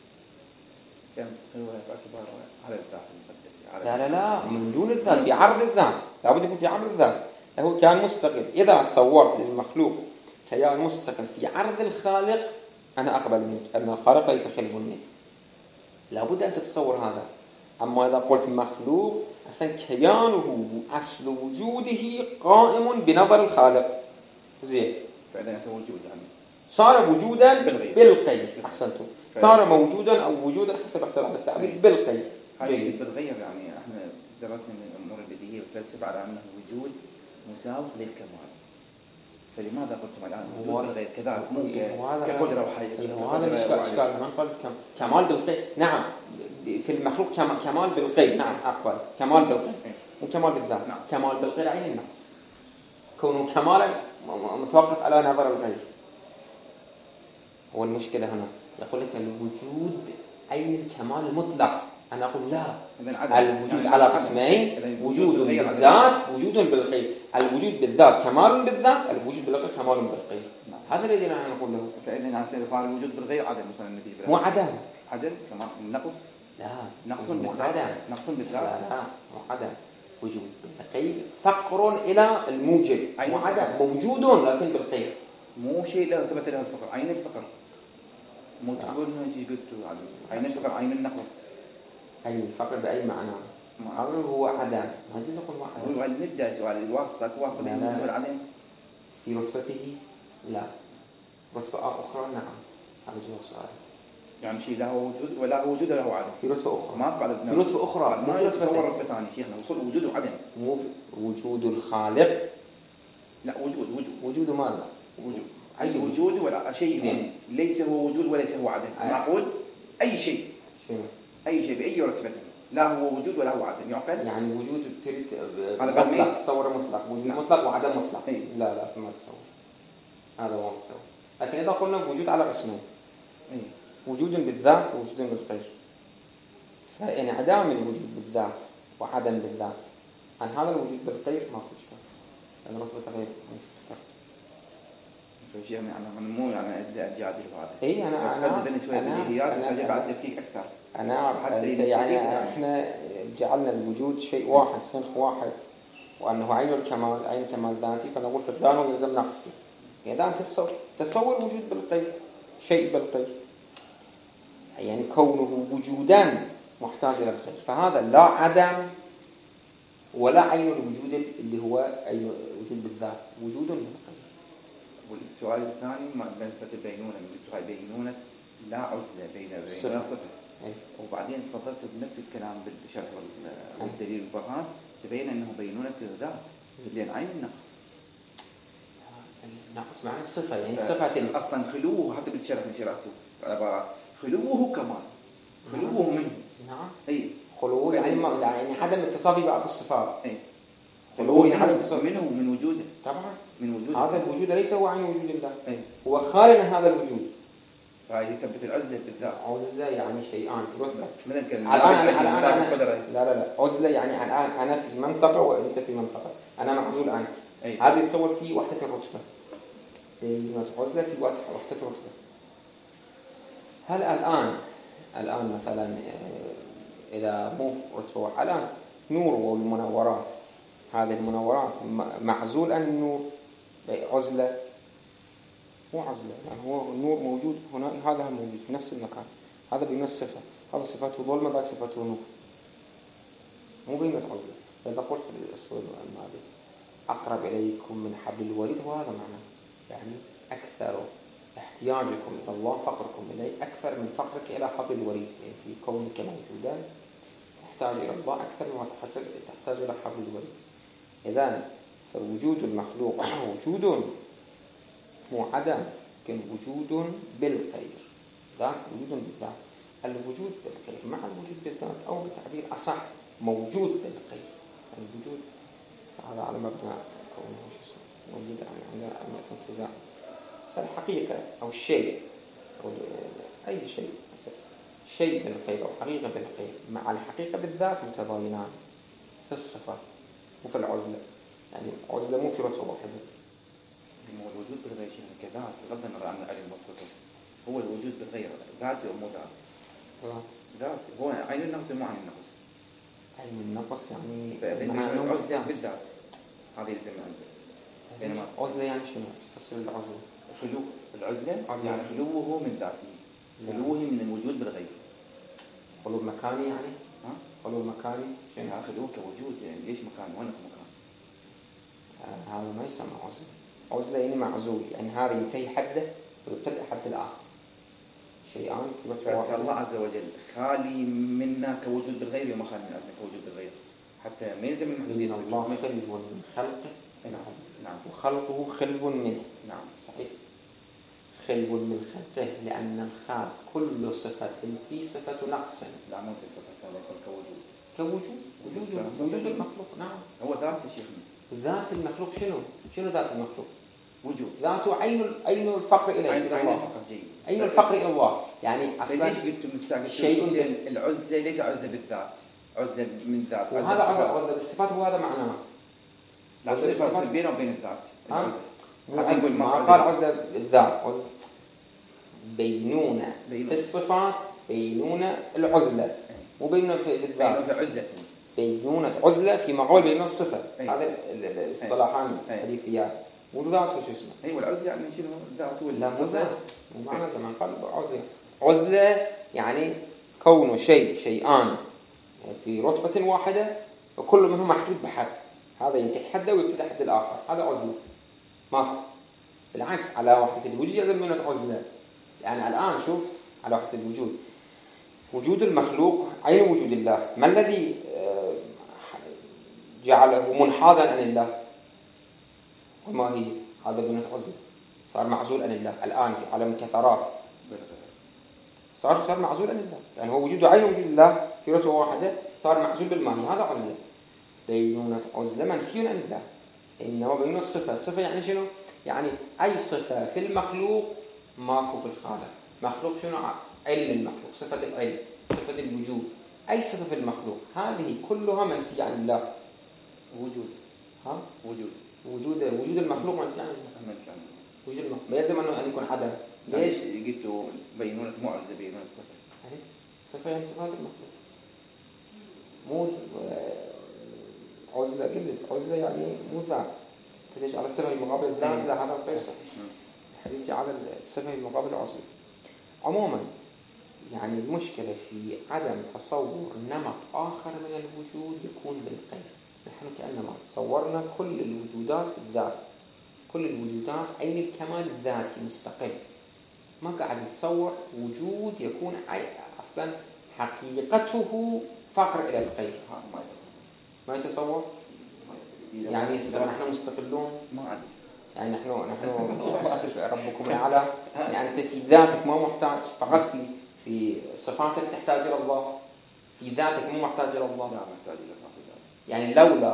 كيان مستقل باعتبار على الذات المقدسة. لا لا لا من دون الذات، في عرض الذات، لابد يكون في عرض الذات له كيان مستقل. إذا تصورت للمخلوق كيان مستقل في عرض الخالق أنا أقبل منك أن الخالق ليس خلف منك، لابد أن تتصور هذا. أما إذا قلت مخلوق أصلا كيانه أصل وجوده قائم بنظر الخالق، زين، فإذا يصير وجود يعني صار وجودا بالقيد. أحسنتم، صار فإذا موجودا أو وجودا حسب اختلاف التعبير بالقيد. هذه بالغير يعني احنا درسنا من الأمور البديهية والفلسفة على أنه وجود مساو للكمال. فلماذا قلتم الآن وجود بالغير كذلك مو كقدرة وحي؟ وهذا الإشكال إشكال من قال كمال بالقيد. نعم في المخلوق كمال بالقيد، نعم أقبل كمال بالقيد وكمال بالذات. نعم. كمال بالقيد عين النقص، كونه كمالا متوقف على نظر الغير. والمشكلة هنا يقول لك الوجود عين الكمال المطلق. أنا أقول لا، الوجود على قسمين، وجود بالذات وجود بالقيد. الوجود بالذات كمال بالذات، الوجود بالقيد كمال بالقيد. هذا الذي نحن نقول له. فإذا صار الوجود بالغير عدم مثلا النتيجة مو عدم، عدم كمان نقص. لا نقص مو عدم، نقص بالذات. لا لا مو عدم. وجود بالقيد فقر إلى الموجد، مو عدم، موجود لكن بالقيد. مو شيء لا ثبت له الفقر، عين الفقر. مو تقول هنا شيء قلته عين الفقر، عين النقص. عين الفقر بأي معنى؟ معروف هو عدم، ما جينا نقول هو عدم. هو نبدأ سؤال الواسطة واسطة بين الوجود والعدم. في رتبته لا، رتبة أخرى نعم. هذا جواب سؤال. يعني شيء له وجود ولا هو وجود ولا عدم. في رتبة أخرى. ما بعد في رتبة أخرى. ما يتصور رتبة ثانية شيخنا وصل وجود وعدم. مو وجود الخالق. لا وجود وجود. وجود ماذا؟ وجود. أي وجود ولا شيء زين. ليس هو وجود وليس هو عدم. معقول؟ أي شيء. شنو؟ أي شيء بأي رتبة. لا هو وجود ولا هو عدم. يعقل؟ يعني وجود تريد مطلق، تصور مطلق، وجود نعم. مطلق وعدم مطلق. أي. لا لا ما تصور. هذا هو تصور. لكن إذا قلنا وجود على قسمين. أي. وجود بالذات ووجود بالغير. فإن عدم الوجود بالذات وعدم بالذات عن هذا الوجود بالغير ما في إشكال. لأن رتبة غير. فشيء يعني أنا مو يعني أجادل بعد. إيه أنا أنا أنا أنا بعد تفكيك أكثر. أنا يعني إحنا جعلنا الوجود شيء واحد، صنف واحد، وأنه عين الكمال، عين كمال ذاتي، فنقول فقدانه يلزم نقص فيه. يعني أنت تصور تصور وجود بالقيد، شيء بالقيد، يعني كونه وجودا محتاج إلى القيد، فهذا لا عدم ولا عين الوجود اللي هو عين وجود بالذات، وجود بالقيد. والسؤال الثاني ما ليست البينونة، قلت هاي بينونة لا عزلة بين بين صفة. وبعدين تفضلت بنفس الكلام بالشرح والدليل والبرهان تبين أنه بينونة الذات لأن عين النقص. النقص معنى الصفة، يعني صفة أصلا خلوه حتى بالشرح من شرحته العبارات خلوه كمال، خلوه منه. نعم. أي. خلوه يعني ما يعني عدم اتصافي بعض الصفات. أي. خلو منه, منه من وجوده طبعا من وجوده. هذا الوجود ليس هو عين وجود الله. أي. هو خالي من هذا الوجود. فهذه يثبت العزلة بالذات. عزلة يعني شيئان في رتبة. مثلا كان الآن أنا الآن أنا لا لا لا عزلة يعني الآن أنا في منطقة وأنت في منطقة، أنا معزول عنك. هذا يتصور في وحدة الرتبة. عزلة في وحدة الرتبة. هل الآن الآن مثلا إذا مو رتبة الآن نور والمنورات، هذه المنورات معزول عن النور عزلة؟ مو عزلة، يعني هو النور موجود هنا، هذا موجود في نفس المكان، هذا بنفس صفة، هذا صفته ظلمة ذاك صفته نور، مو بينة عزلة. إذا قلت في الأسلوب الماضي أقرب إليكم من حبل الوريد، وهذا معناه يعني أكثر احتياجكم إلى الله فقركم إليه أكثر من فقرك إلى حبل الوريد، يعني في كونك موجودا تحتاج إلى الله أكثر مما تحتاج إلى حبل الوريد. إذن فوجود المخلوق وجود مو عدم، لكن وجود بالغير، ذاك وجود بالذات. الوجود بالغير مع الوجود بالذات، أو بتعبير أصح موجود بالغير. الوجود هذا على مبنى كونه موجود يعني عند الانتزاع. فالحقيقة أو الشيء أو أي شيء أساس شيء بالغير أو حقيقة بالغير مع الحقيقة بالذات متضاينان في الصفة وفي العزلة. يعني عزلة مو في رتبة واحدة. هو الوجود بالغير شيء كذات بغض النظر عن العلم والصفة، هو الوجود بالغير ذات أو مو ذات؟ ذات. هو عين النقص مو عين النقص. عين النقص يعني العزلة بالذات هذه يلزم عنده. بينما عزلة يعني شنو؟ تفسر العزلة. خلو العزلة يعني خلوه من ذاته، خلوه من الوجود بالغير. خلو مكاني يعني؟ ها؟ خلو مكاني؟ شنو؟ خلوه كوجود يعني إيش مكان وين مكان؟ آه هذا ما يسمى عزلة. عزلة يعني معزول، يعني هذا ينتهي حده ويبتدأ حد الآخر. شيئان بس الله عز وجل خالي منا كوجود بالغير وما خالي منا كوجود بالغير، حتى ما يلزم من الله خلو من خلقه. نعم نعم. وخلقه خلو منه. نعم صحيح. خلو من خلقه، لأن الخالق كل صفة في صفة نقص. لا مو في صفة سابقة كوجود. كوجود وجود وجود المخلوق. نعم. هو ذات شيخنا. ذات المخلوق شنو؟ شنو ذات المخلوق؟ وجود. ذاته عين عين الفقر إليه. عين الفقر جيد. عين الفقر إلى الله. يعني أصلا ليش قلت مستعجل شيء العزلة ليس عزلة بالذات، عزلة من ذات. وهذا عزلة بالصفات، وهذا معناه. عزلة بالصفات بينه وبين الذات. العزلة. ما قال عزلة بالذات، عزلة بينونة في الصفات، بينونة العزلة، مو بينونة في الذات. بينونة عزلة. بينونة عزلة في معول بين الصفة. هذا الاصطلاحان الحديثيات. مو ذات وش اسمه؟ أيوة العزلة يعني شنو ذات ولا؟ لا مو ذات. مو معنى كمان قال عزلة. عزلة يعني كونه شيء شيئان في رتبة واحدة وكل منهم محدود بحد، هذا ينتهي حده ويبتدأ حد الآخر، هذا عزلة. ما بالعكس على وحدة الوجود يلزم منه عزلة. يعني الآن شوف على وحدة الوجود، وجود المخلوق عين وجود الله، ما الذي جعله منحازا عن الله؟ وما هي؟ هذا بنت عزلة، صار معزول عن الله. الآن في عالم الكثرات صار صار معزول عن الله، يعني هو وجوده عين وجود الله في رتبة واحدة، صار معزول بالماهي، هذا عزلة. بينونة عزلة منفي عن الله. إنما بينونة الصفة، الصفة يعني شنو؟ يعني أي صفة في المخلوق ماكو في الخالق. مخلوق شنو؟ علم المخلوق، صفة العلم، صفة الوجود. أي صفة في المخلوق هذه كلها منفي عن الله. وجود. ها؟ وجود. وجود وجود المخلوق منفي عن الله. منفي عن الله. وجود المخلوق ما يلزم أن يكون عدم. ليش قلتوا بينونة مو عزلة بينونة الصفة؟ يعني صفة يعني صفات المخلوق. مو عزلة، قلت عزلة يعني مو ذات. تجي على الصفة المقابل الذات، لا هذا غير صحيح. الحديث على الصفة المقابل العزلة. عموما يعني المشكلة في عدم تصور نمط آخر من الوجود يكون بالغير. نحن كأنما تصورنا كل الوجودات الذات، كل الوجودات عين الكمال الذاتي مستقل. ما قاعد نتصور وجود يكون أصلا حقيقته فقر إلى الغير. ما يتصور. يعني نحن مستقلون. ما عاد. يعني نحن نحن ربكم الأعلى. يعني أنت في ذاتك ما محتاج، فقط في في صفاتك تحتاج إلى الله، في ذاتك مو محتاج إلى الله. لا محتاج إلى الله. يعني لولا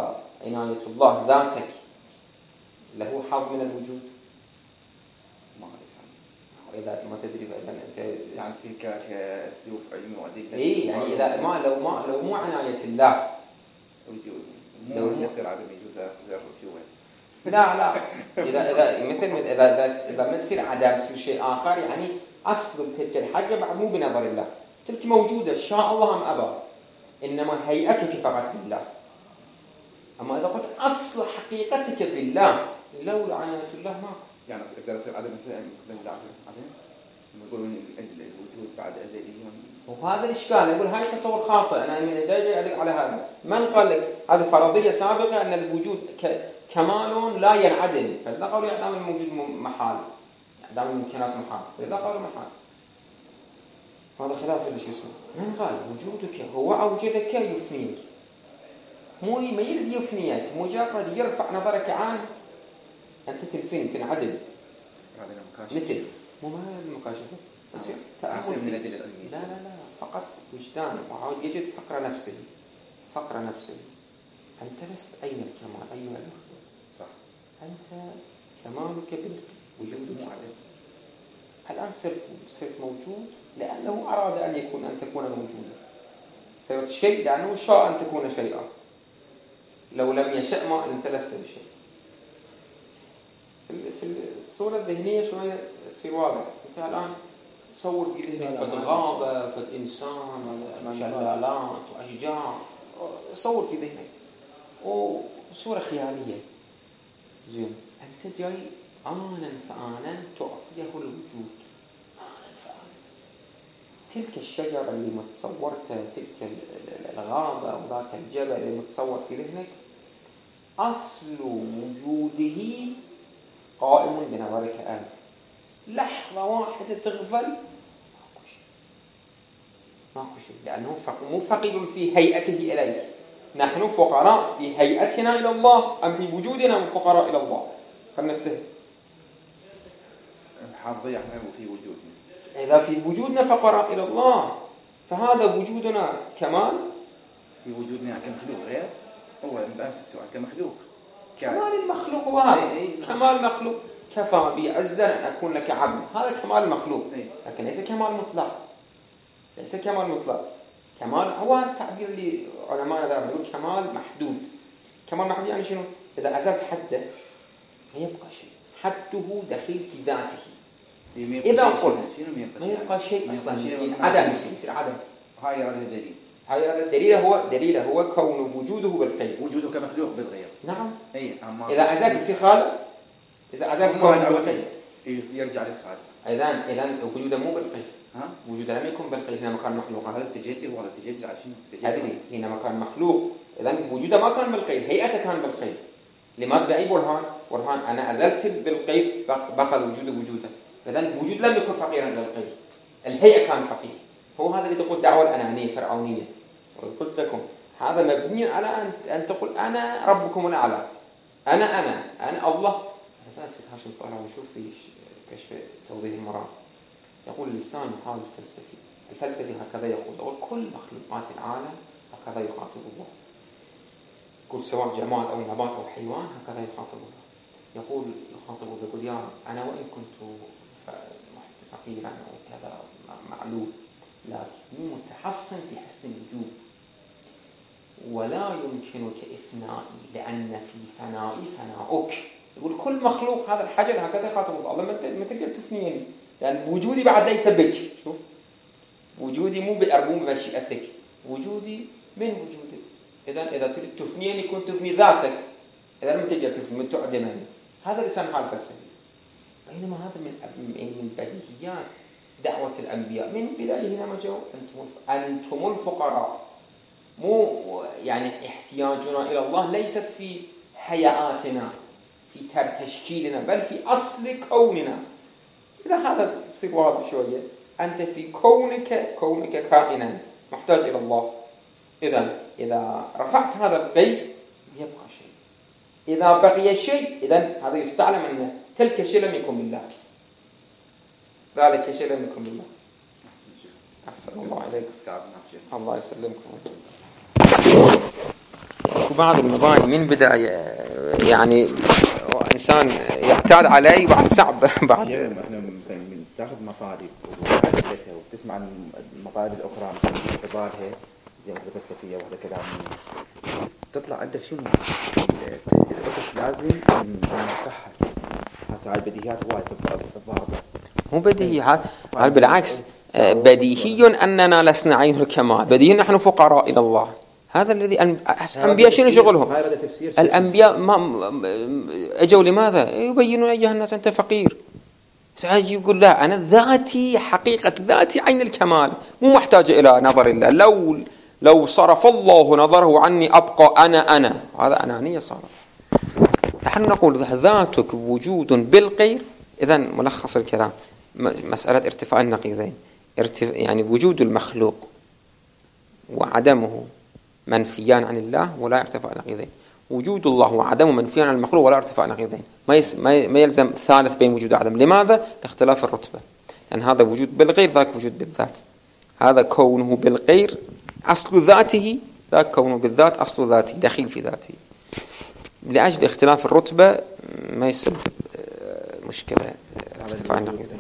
عناية الله ذاتك له حظ من الوجود؟ ما أعرف. إذا ما تدري فإذا أنت يعني كأسلوب علمي وأدلة. إيه يعني إذا ما لو ما لو مو عناية الله وجود لو مو يصير عدم يجوز يصير شو لا لا إذا إذا مثل إذا إذا إذا ما تصير عدم تصير شيء آخر يعني أصل تلك الحاجة بعد مو بنظر الله، تلك موجودة شاء الله أم أبى، إنما هيئتك فقط بالله. أما إذا قلت أصل حقيقتك بالله لولا عناية الله ما يعني إذا يصير عدم يصير بالله عدم يقولون الوجود بعد أزلي. وهذا الإشكال نقول هاي تصور خاطئ. أنا جاي أدل على هذا. من قال لك هذه فرضية سابقة أن الوجود كمال لا ينعدم، فإذا قالوا يعدم الموجود محال، يعدم الممكنات محال، فإذا قالوا محال هذا خلاف اللي شو اسمه. من قال وجودك هو أوجدك يفنيك، مو ما يريد يفنيك، مجرد يرفع نظرك عنه أنت تنفن تنعدم. مثل مو ما المكاشفة يصير تأمل من الأدلة العلمية. لا لا لا فقط وجدان وعاود يجد فقر نفسه فقر نفسه. أنت لست أين الكمال أيها المخلوق؟ صح. أنت كمالك بالوجود مو عدم. الآن صرت صرت موجود لأنه أراد أن يكون أن تكون موجودا. صرت شيء لأنه شاء أن تكون شيئا. لو لم يشأ ما أنت لست بشيء. في الصورة الذهنية شوية تصير واضح. أنت الآن تصور في ذهنك فد غابة فد إنسان شلالات وأشجار، تصور في ذهنك وصورة خيالية. زين أنت جاي آنا فآنا تعطيه الوجود آنا فآنا. تلك الشجرة اللي متصورتها، تلك الغابة وذاك الجبل اللي متصور في ذهنك، أصل وجوده قائم بنظرك أنت. لحظة واحدة تغفل ماكو شيء ماكو شيء، لأنه مو فقير في هيئته إليك. نحن فقراء في هيئتنا إلى الله أم في وجودنا من فقراء إلى الله؟ خلنا نفتهم. حاضر احنا في وجودنا. إذا في وجودنا فقراء إلى الله فهذا وجودنا كمال. في وجودنا كمخلوق غير هو بس السؤال كمخلوق. كمال المخلوق وهذا كمال مخلوق. كفى بي عزا أن أكون لك عبد، هذا كمال المخلوق، لكن ليس كمال مطلق. ليس كمال مطلق. كمال هو هذا التعبير اللي علماء يقولون كمال محدود. كمال محدود يعني شنو؟ إذا أزلت حده يبقى شيء، حده دخيل في ذاته. إذا قلت ما يبقى شيء أصلا، عدم يصير عدم. هاي هذا الدليل. هاي هذا الدليل هو دليل هو كون وجوده بالقيد. وجوده كمخلوق بالغير. نعم. أي. إذا أزلت يصير خالق. إذا أزلت كون بالقيد يرجع للخالق. إذا إذا وجوده مو بالقيد. ها؟ وجوده لم يكن بالقيد، هنا مكان مخلوق. هذا التجلي ولا التجلي عشان أدري هنا مكان مخلوق. إذا وجوده ما كان بالقيد، هيئته كان بالقيد. لماذا بأي برهان؟ برهان أنا أزلت بالقيد بقى وجوده وجوده. إذا الوجود لم يكن فقيرا للقيد، الهيئة كان فقير. هو هذا اللي تقول دعوة الأنانية الفرعونية. وقلت لكم هذا مبني على أن أن تقول أنا ربكم الأعلى، أنا أنا أنا الله. أنا فاسد هاشم طالع ونشوف في كشف توضيح المراد. يقول اللسان يحاول الفلسفي. الفلسفي هكذا يقول، يقول كل مخلوقات العالم هكذا يخاطب الله. يقول سواء جماد أو نبات أو حيوان هكذا يخاطب الله. يقول يخاطب الله يقول يا رب أنا وإن كنت فقيرا أو كذا معلول، لكن متحصن في حسن الوجود، ولا يمكنك إفنائي لأن في فنائي فناؤك. يقول كل مخلوق هذا الحجر هكذا يخاطب الله. الله ما تقدر تفنيني لأن وجودي بعد ليس بك. شوف وجودي مو بأربوم بمشيئتك، وجودي من وجودك. إذا إذا تريد تفنيني كنت تفني ذاتك، إذا ما تقدر تفني من تعدمني. هذا لسان حال فلسفي. بينما هذا من من بديهيات دعوة الأنبياء من بداية لما جاءوا أنتم أنتم الفقراء. مو يعني احتياجنا إلى الله ليست في حياتنا في تشكيلنا، بل في أصل كوننا. إذا هذا يصير واضح شوية، أنت في كونك كونك كائنا محتاج إلى الله. إذا إذا رفعت هذا القيد يبقى شيء. إذا بقي شيء إذا هذا يستعلم أن تلك الشيء لم يكن بالله، ذلك الشيء لم يكن بالله. أحسن الله عليك. الله يسلمكم. اكو بعض المباني من بداية يعني إنسان يعتاد عليه بعد صعب بعد. احنا تاخذ مقالب وتعدلتها وتسمع المقالب الأخرى مثل عبارها زي واحدة فلسفية واحدة كلامية، تطلع عندك شنو الأسس لازم نفتحها. هسه هاي البديهيات وايد تتضارب. مو بديهي، هل بالعكس بديهي أننا لسنا عين الكمال، بديهي نحن فقراء إلى الله. هذا الذي الأنبياء شنو شغلهم؟ الأنبياء ما أجوا لماذا؟ يبينون أيها الناس أنت فقير. ساعات يقول لا أنا ذاتي حقيقة ذاتي عين الكمال، مو محتاج إلى نظر الله. لو لو صرف الله نظره عني أبقى أنا أنا هذا أنانية صارت. نحن نقول ذاتك وجود بالغير. إذن ملخص الكلام مسألة ارتفاع النقيضين، ارتفاع يعني وجود المخلوق وعدمه منفيان عن الله ولا ارتفاع نقيضين، وجود الله وعدمه منفيان عن المخلوق ولا ارتفاع نقيضين. ما يس ما يلزم ثالث بين وجود وعدم. لماذا؟ لاختلاف الرتبة. لأن يعني هذا وجود بالغير ذاك وجود بالذات. هذا كونه بالغير أصل ذاته، ذاك كونه بالذات أصل ذاته دخيل في ذاته. لأجل اختلاف الرتبة ما يسبب مشكلة ارتفاع النقيضين.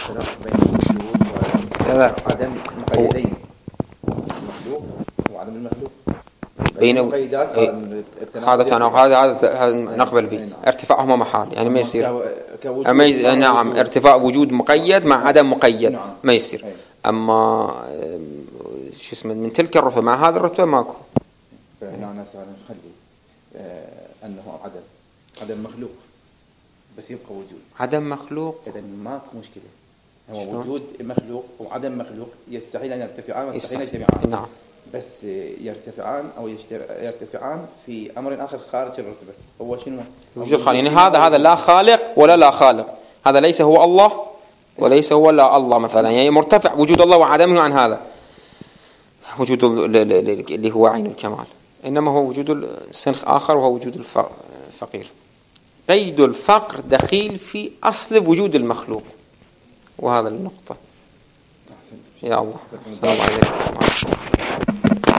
عدم مقيدين المخلوق وعدم المخلوق بين هذا تناقض. هذا نقبل به ارتفاعهما محال، يعني ما يصير أما نعم ارتفاع وجود مقيد مع عدم مقيد ما يصير. أما شو اسمه من تلك الرتبة مع هذا الرتبة ماكو. فهنا أنا نخلي أنه عدم عدم مخلوق بس يبقى وجود عدم مخلوق. إذا ماكو مشكلة. هو وجود مخلوق وعدم مخلوق يستحيل أن يرتفعان ويستحيل يجتمعان. نعم. بس يرتفعان أو يرتفعان في أمر آخر خارج الرتبة. هو شنو؟ وجود الخالق. يعني هذا هذا لا خالق ولا لا خالق. هذا ليس هو الله وليس هو لا الله مثلا. يعني مرتفع وجود الله وعدمه عن هذا وجود اللي هو عين الكمال. إنما هو وجود سنخ آخر وهو وجود الفقير. قيد الفقر دخيل في أصل وجود المخلوق. وهذا النقطة. يا الله السلام عليكم.